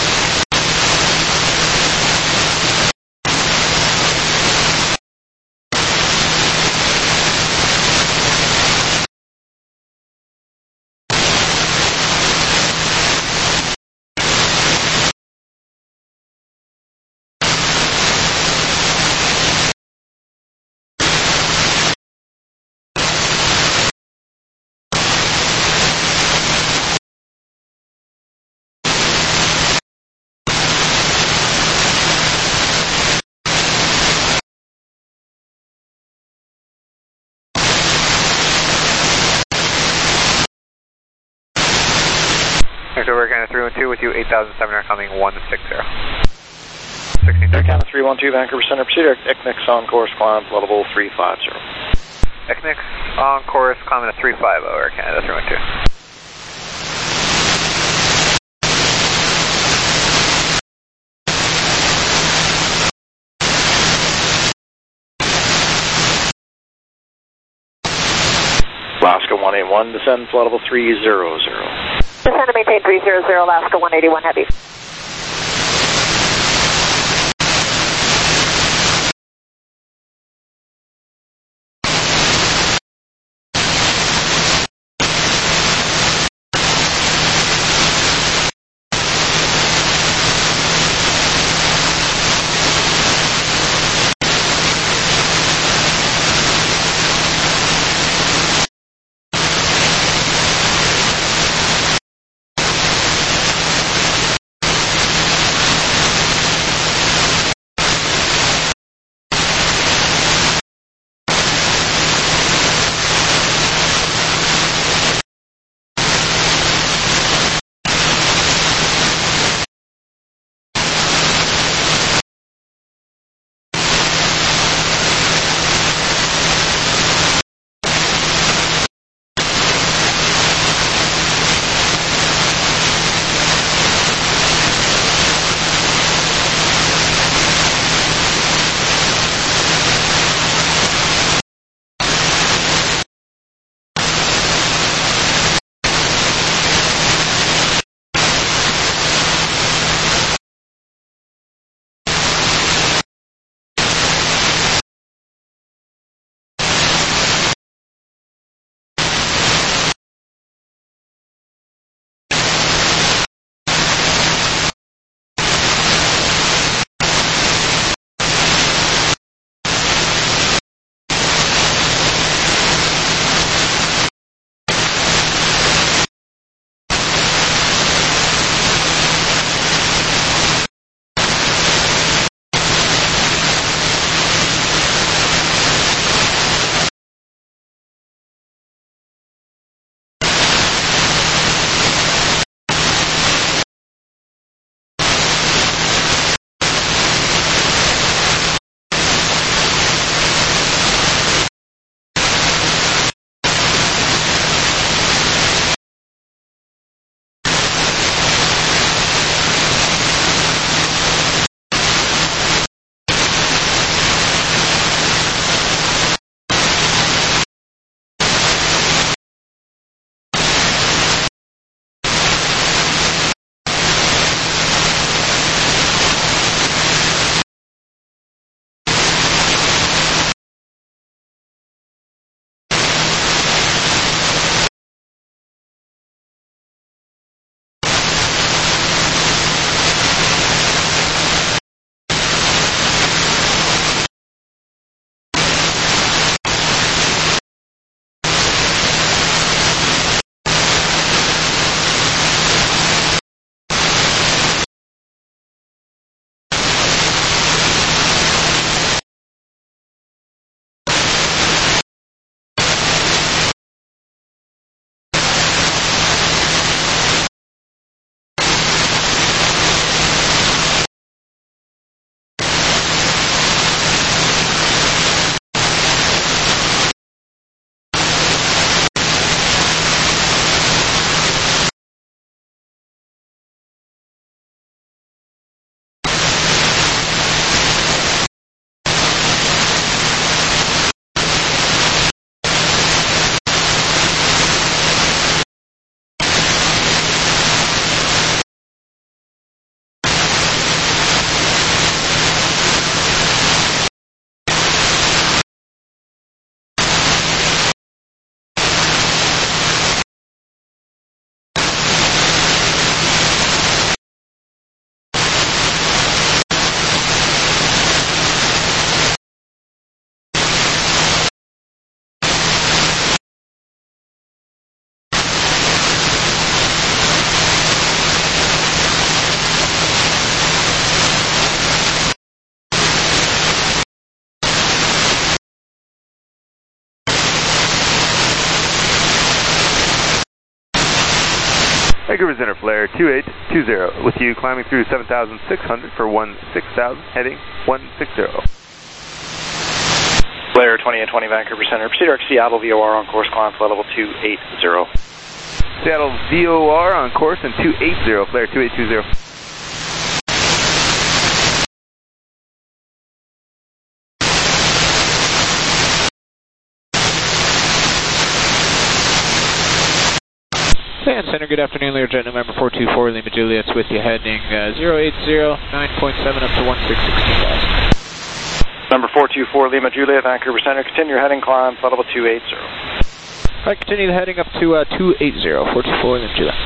Vancouver, Canada three one two with you, eight thousand seven hundred coming one sixty. sixteen thirty. Canada three one two, Vancouver Center, proceed direct Equinix on course, climb flight level three fifty. Equinix on course, climbing a three fifty, Air Canada three one two. Alaska one eighty-one, descend flight level three hundred. Descend to maintain three hundred, Alaska one eighty-one Heavy. Vancouver Center, flare two eight two zero, with you climbing through seven thousand six hundred for one six thousand, heading one six zero. Flare twenty-eight twenty, Vancouver Center, proceed direct Seattle V O R on course, climb flight level two eight zero. Seattle V O R on course and two eight zero, flare two eight two zero. San Center, good afternoon, Learjet November four two four, Lima Juliet's with you, heading uh, zero eight zero, nine point seven up to one six six two thousand. Number four two four, Lima Juliet, Vancouver Center, continue your heading, climb, flight level two eight zero. Alright, continue the heading up to uh, two eight zero, four two four, Lima Juliet.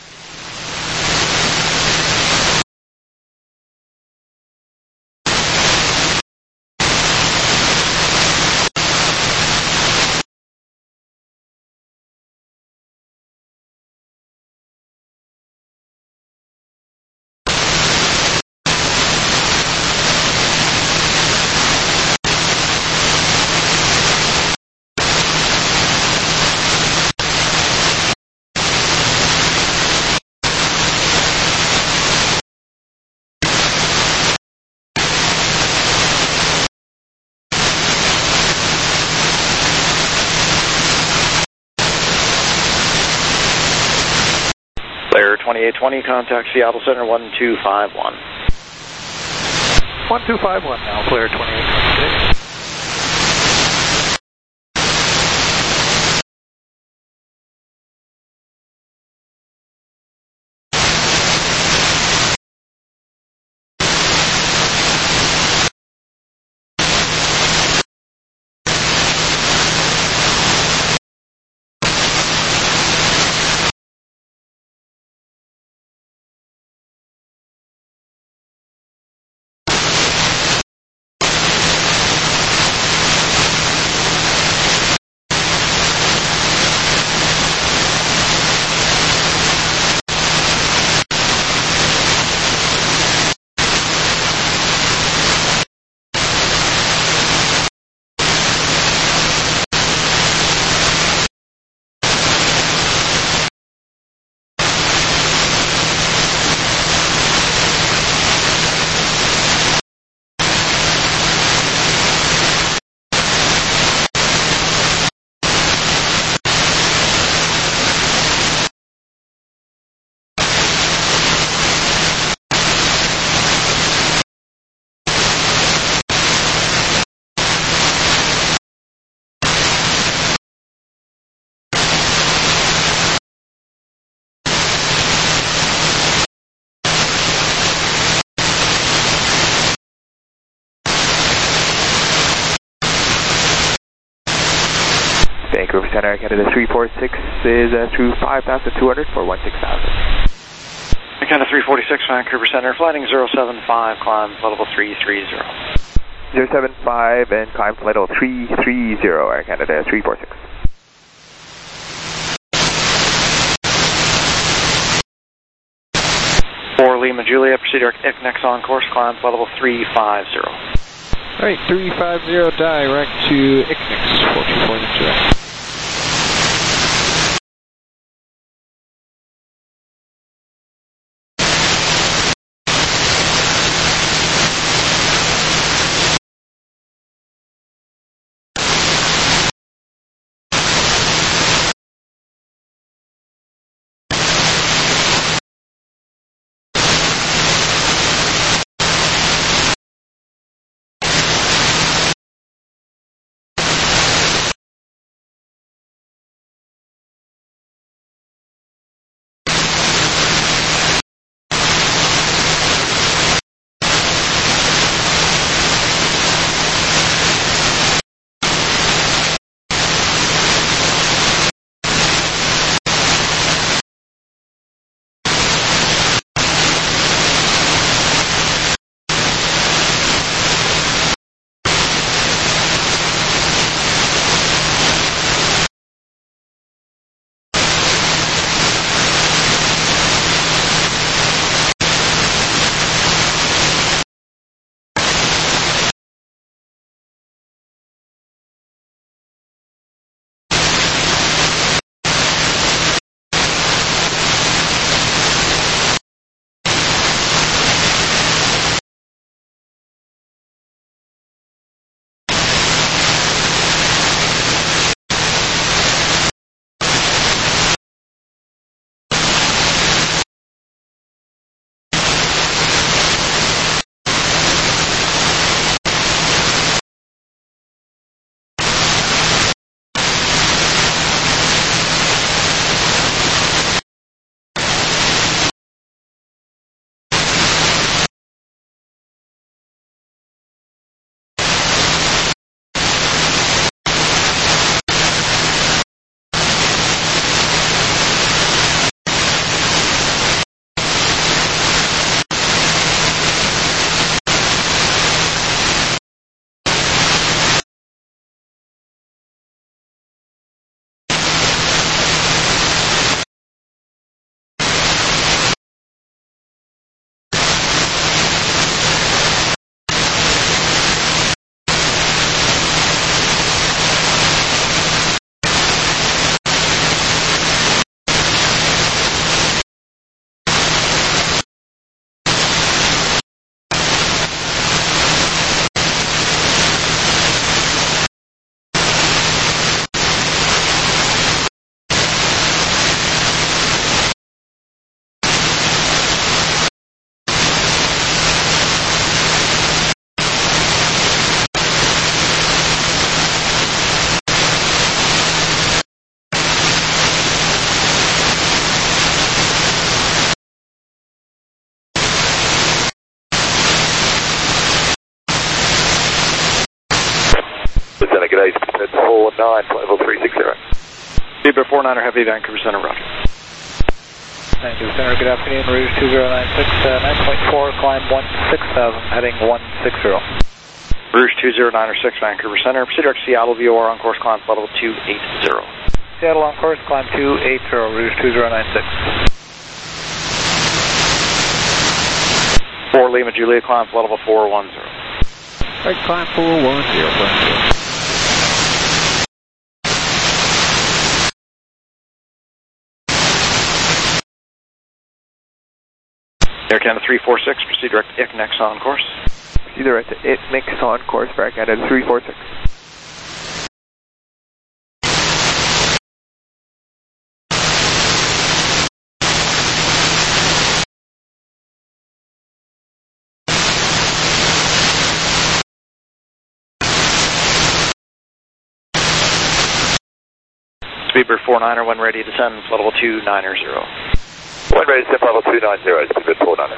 Flare twenty-eight twenty, contact Seattle Center one two five one. one two five one now, flare twenty-eight twenty-six. Vancouver Center, Canada three four six is uh, through five thousand two hundred for one six thousand. Canada three forty-six, Vancouver Center, flighting zero seven five, climb flight level three three zero. zero seven five and climb flight level three three zero, Air Canada three four six. For Lima Juliet, proceed direct I C N E X on course, climb flight level three five zero. Alright, three five zero direct to I C N E X, four two four, Lima Juliet. four nine, level three six zero. Speedbird four niner Heavy, Vancouver Center, roger. Vancouver Center, good afternoon, Rouge two zero nine six, uh, nine point four, climb one six thousand, heading one six zero. Rouge two zero nine six, Vancouver Center, proceed direct to Seattle, V O R on course, climb level two eight zero. Seattle on course, climb two eight zero, Rouge two zero nine six. four Lima Juliet, climb level four one zero. Right, climb four one zero, one zero. Air Canada three four six, proceed direct to I C N E X on course. Proceed direct to I C N E X on course for Air Canada three four six. Speedbird four niner, when ready to descend, level two nine zero. When ready to descend, level two nine zero, Speedbird four niner.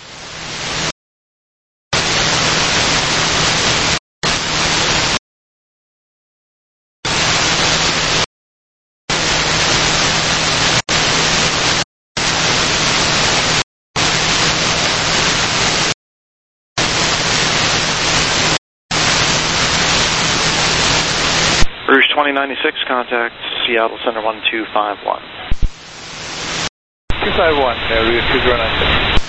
Rouge twenty ninety-six, contact Seattle Center one two five one. two five one, uh, Rouge two zero nine six.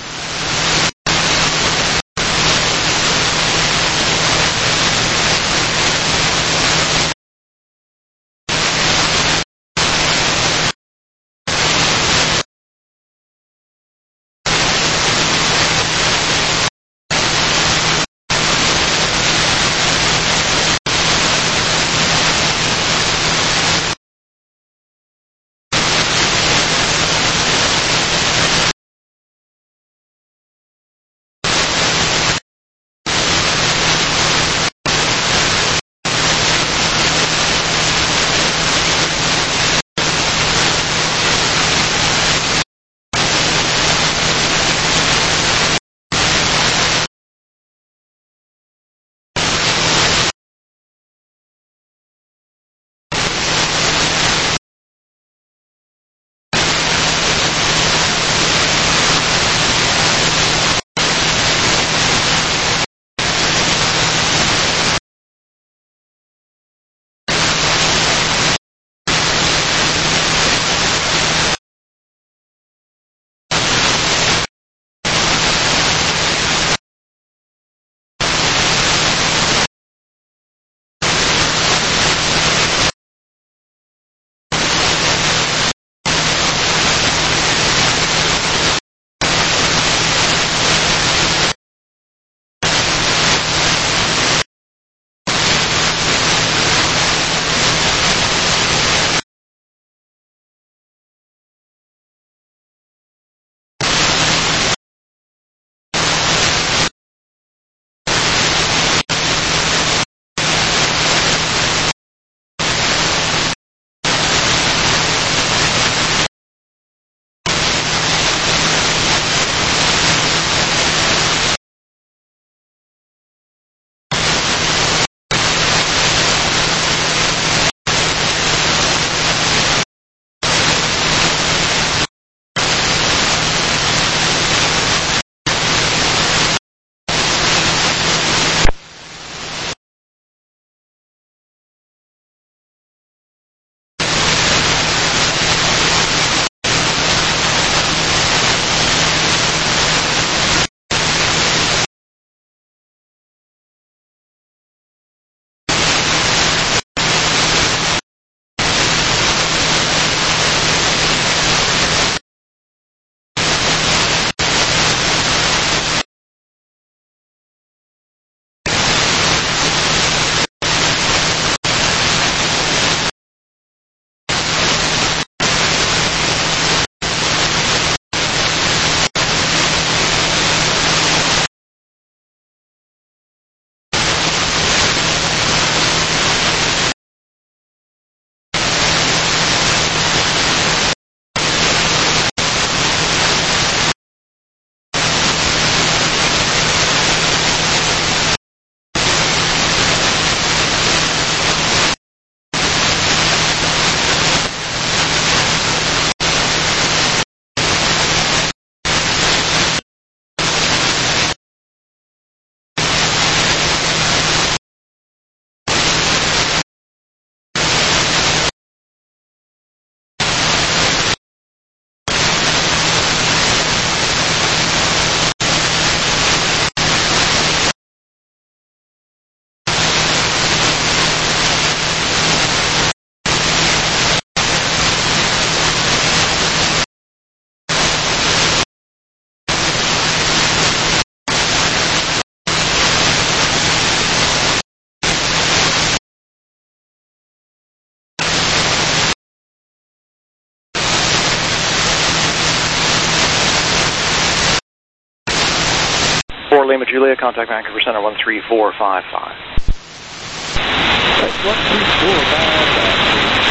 Lima Julia, contact Vancouver Center one three four five five. That's one three four five five.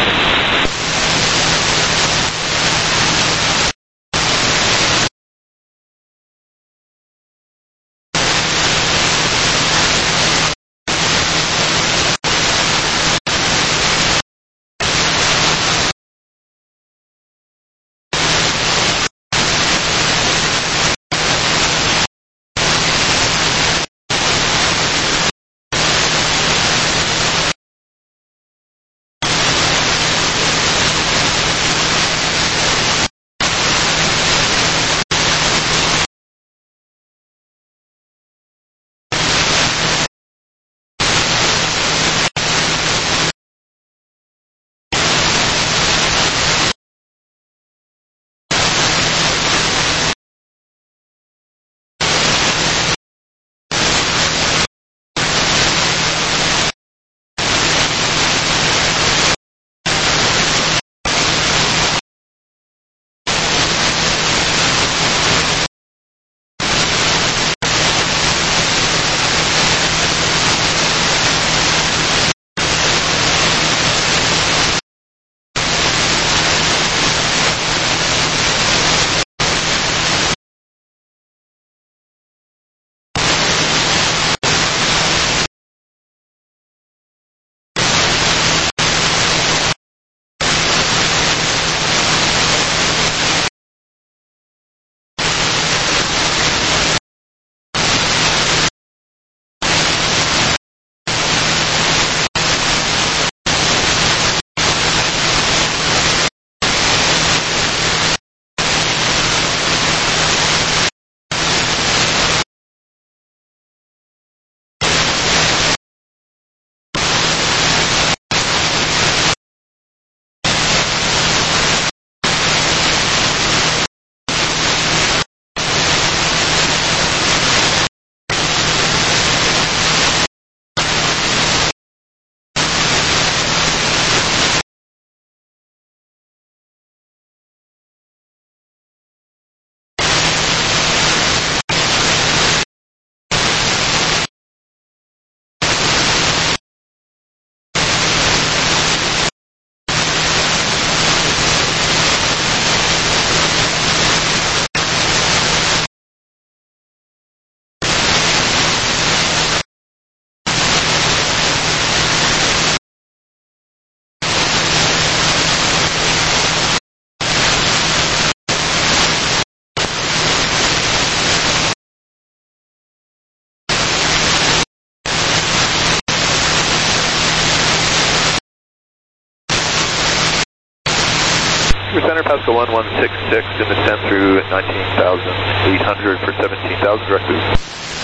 Center, Pascal one one six six in descent through nineteen thousand eight hundred for seventeen thousand, direct boost.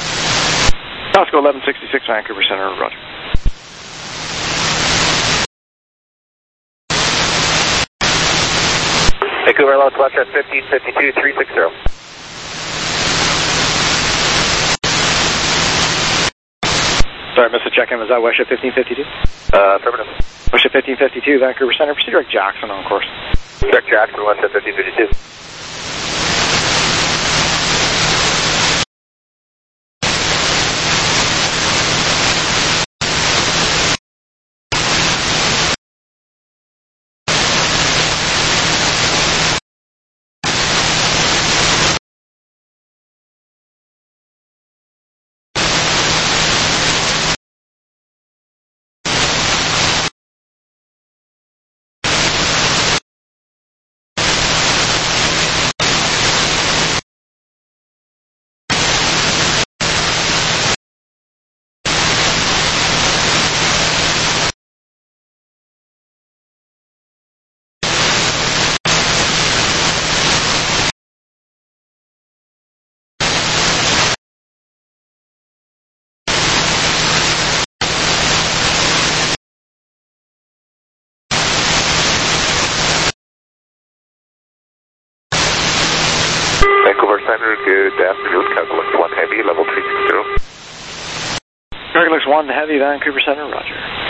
Pascal eleven sixty-six, Vancouver Center, roger. Vancouver, left left at fifteen fifty-two, three six zero. Sorry, missed the check-in. Was that Westship fifteen fifty-two? Uh, affirmative. Westship fifteen fifty-two, Vancouver Center, proceed direct Jackson on course. Direct Jackson, one set fifteen fifty-two. Vancouver Center, good afternoon, Calculus one Heavy, level three six zero. Calculus one Heavy, Vancouver Center, roger.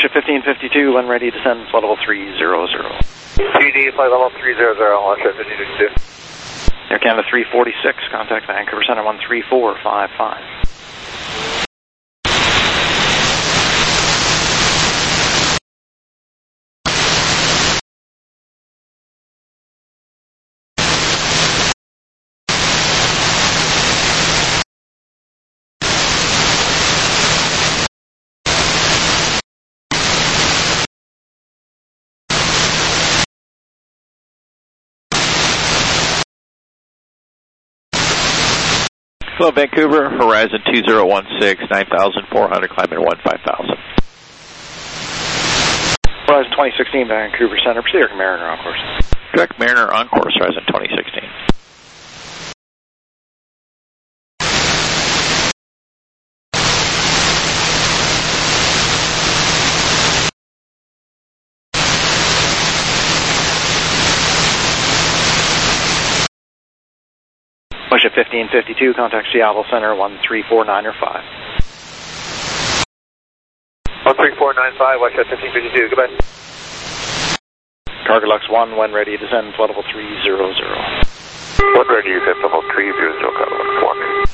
Bush at fifteen fifty-two, when ready, descend flight level three zero zero. T D, flight level three zero zero, launch at fifteen fifty-two. Air Canada three forty-six, contact Vancouver Center one three four five five. Hello, Vancouver, Horizon two zero one six, nine thousand four hundred, climbing one five thousand. Horizon twenty sixteen, Vancouver Center, proceed Direct Mariner on course. Direct Mariner on course, Horizon twenty sixteen. Bush at fifteen fifty-two, contact Seattle Center one three four nine or five. one three four nine five, watch at fifteen fifty-two, goodbye. Cargolux one, when ready, descend flight level three zero zero. When ready, descend flight level three zero zero, Cargolux one.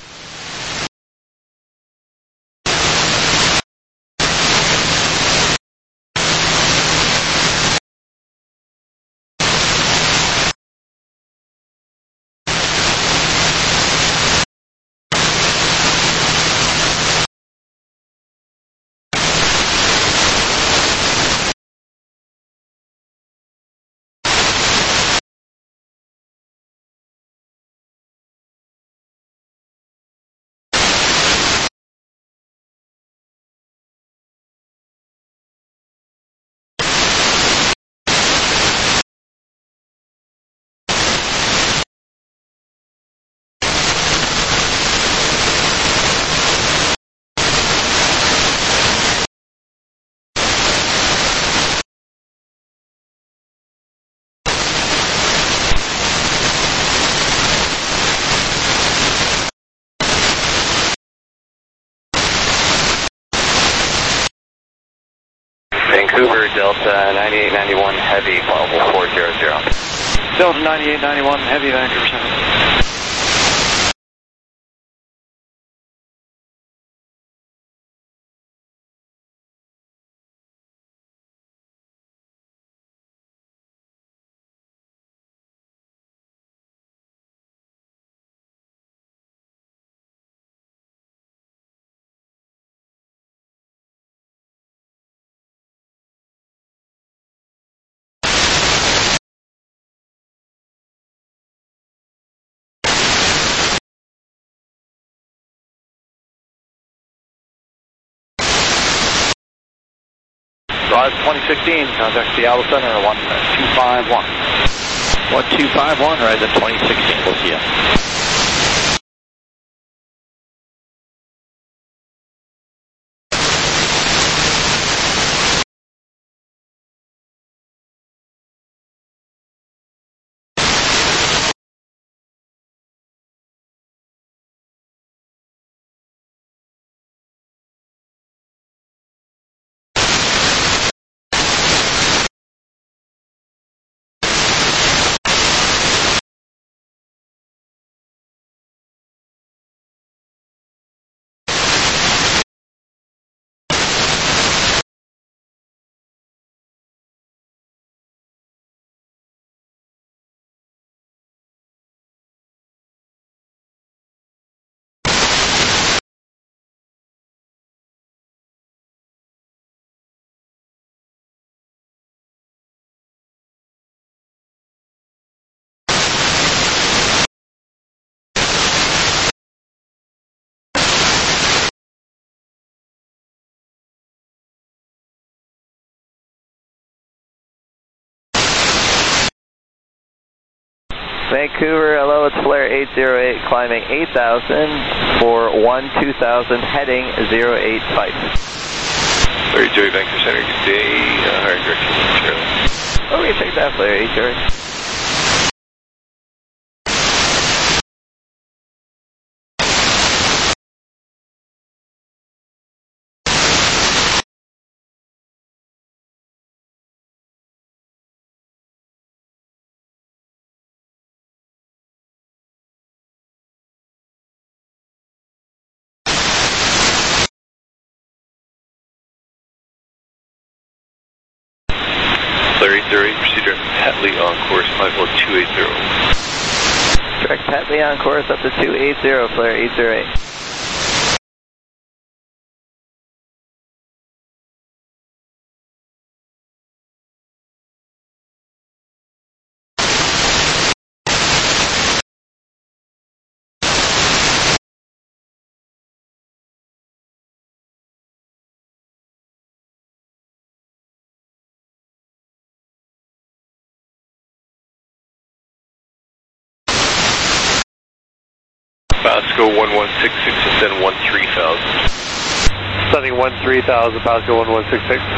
Vancouver, Delta ninety-eight ninety-one Heavy, flight level four zero zero. Delta ninety-eight ninety-one Heavy, Vancouver Center. Rise twenty sixteen, contact Seattle Center one two five one. one two five one, Horizon twenty sixteen, we'll see you. Vancouver, hello, it's Flare eight zero eight, climbing eight thousand for one two thousand, heading zero eight five. Flare eight zero eight, Vancouver Center, good day, uh, higher direction, Okay, check that, Flare eight zero eight. Flare eight zero eight, proceed direct Tetley on course, climb level two eight zero. Direct Tetley on course up to two eight zero, Flare eight zero eight. Pasco one one six six, ascend one three thousand. Sending one three thousand, Pasco one one six six.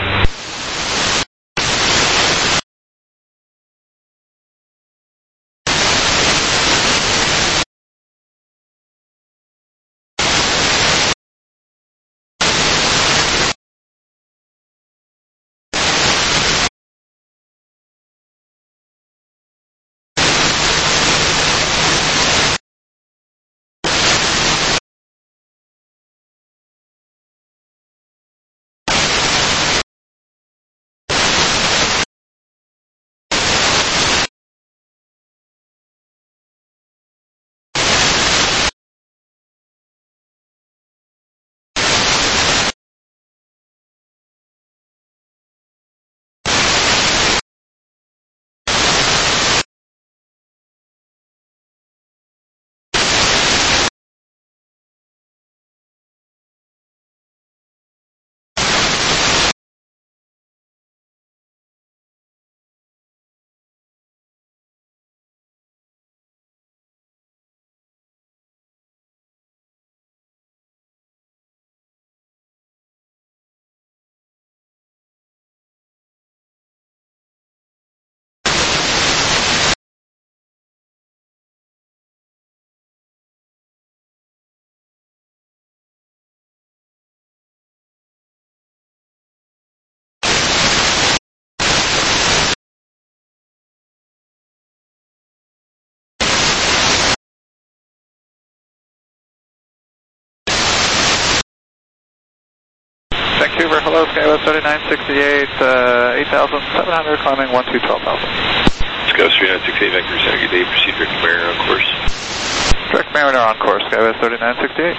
Vancouver, hello, Skywest thirty-nine sixty-eight, uh, eight thousand seven hundred, climbing one two twelve thousand. Skywest thirty-nine sixty-eight, Vancouver Center, good day, proceed direct Mariner on course. Direct Mariner on course, Skywest thirty-nine sixty-eight.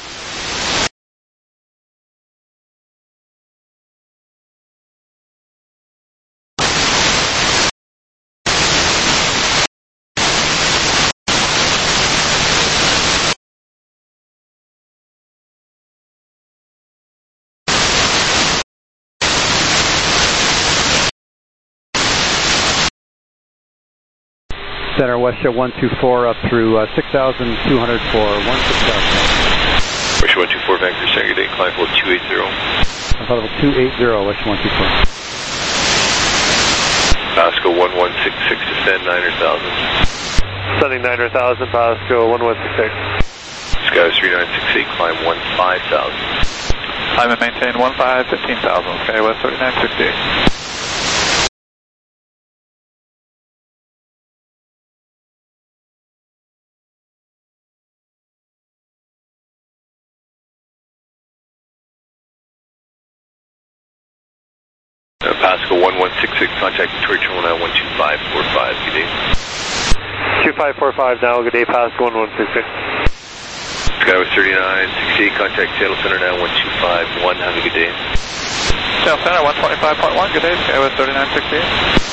Center WestJet one two four up through uh, six thousand two hundred for one six thousand. WestJet one two four, Vancouver Center, good day, climb level two eight zero. Level two eight zero, WestJet one two four. Pasco one one six six, descend nine thousand. Sending nine thousand, Pasco one one six six. Skywest three nine six eight, climb one five thousand. Climb and maintain one five fifteen thousand, Skywest thirty-nine sixty-eight. Uh, Pasco one one six six, contact Victoria Terminal now one two five four five, good day. two five four five now, good day, Pasco one one six six. Skywest thirty-nine sixty-eight, contact Seattle Center now one two five one, have a good day. Seattle Center one twenty-five point one, good day, Skywest thirty-nine sixty-eight.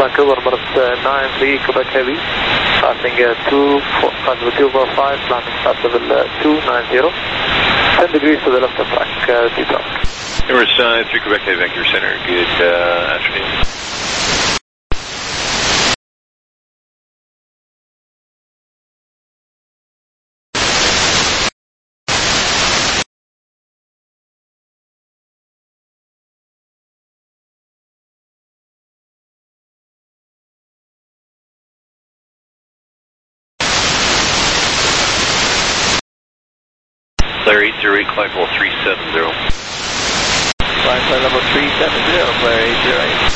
Vancouver, number uh, nine three, Quebec Heavy, passing uh, two, four, passing two four five, landing flight level uh, two nine zero, ten degrees to the left of track, uh, T-Talk. Emirates nine three, Quebec Heavy, Vancouver Center, good uh, afternoon. Flare eight zero eight, climb level three seven zero. Climb flight level three seven zero, Flare eight zero eight.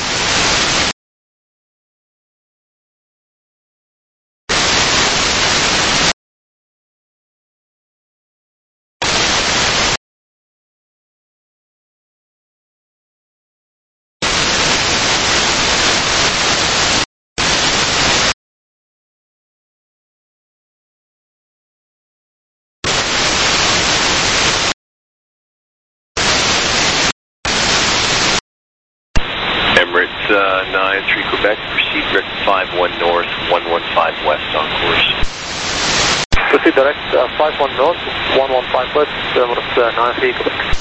Emirates uh, nine three, Quebec, proceed direct five one north, one one five west on course. Proceed direct uh, five one north, one one five west, Emirates uh, nine three, Quebec.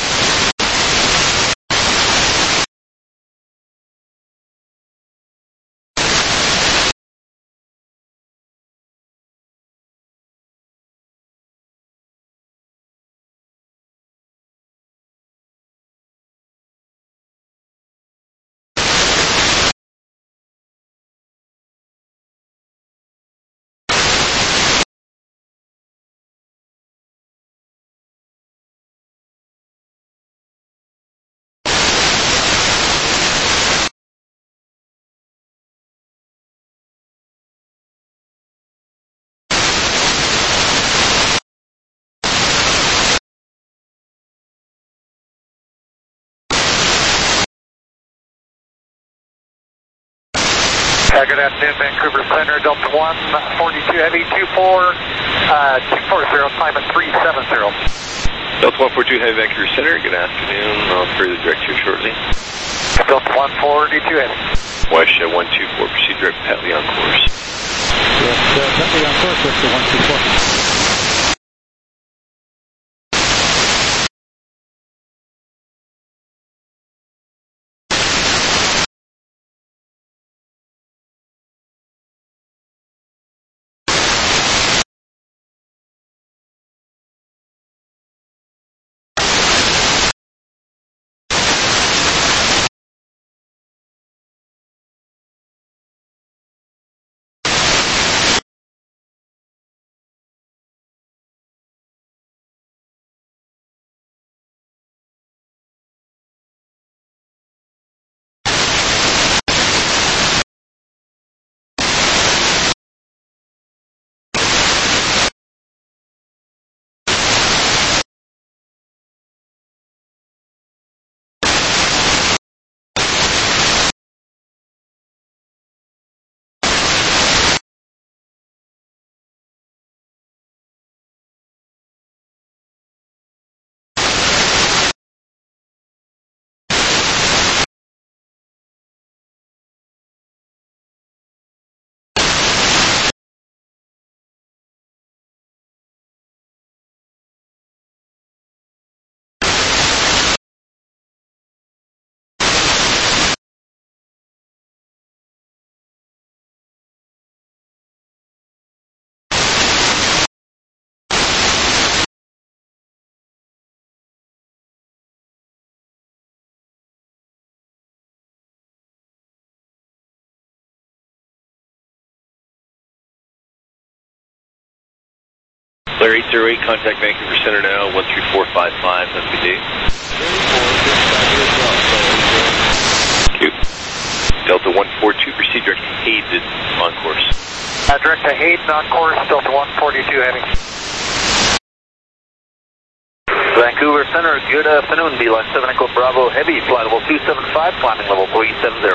Uh, good afternoon, Vancouver Center, Delta one, forty-two Heavy, two four, uh, two four zero, climb at three seven zero. Delta one forty-two Heavy, Vancouver Center, good afternoon. I'll further direct you shortly. Delta one forty-two Heavy. Washington one two four, proceed direct Petley on course. Yes, uh, Petley on course, that's the one two four. Flare eight zero eight, contact Vancouver Center now, one three four five five, have a good day. Thank you. Delta one four two, proceed direct to Hayden on course. Uh, direct to Hayden on course, Delta one forty-two Heavy. Vancouver Center, good afternoon, Beeline seven Echo Bravo Heavy, flight level two seven five, climbing level three seven zero.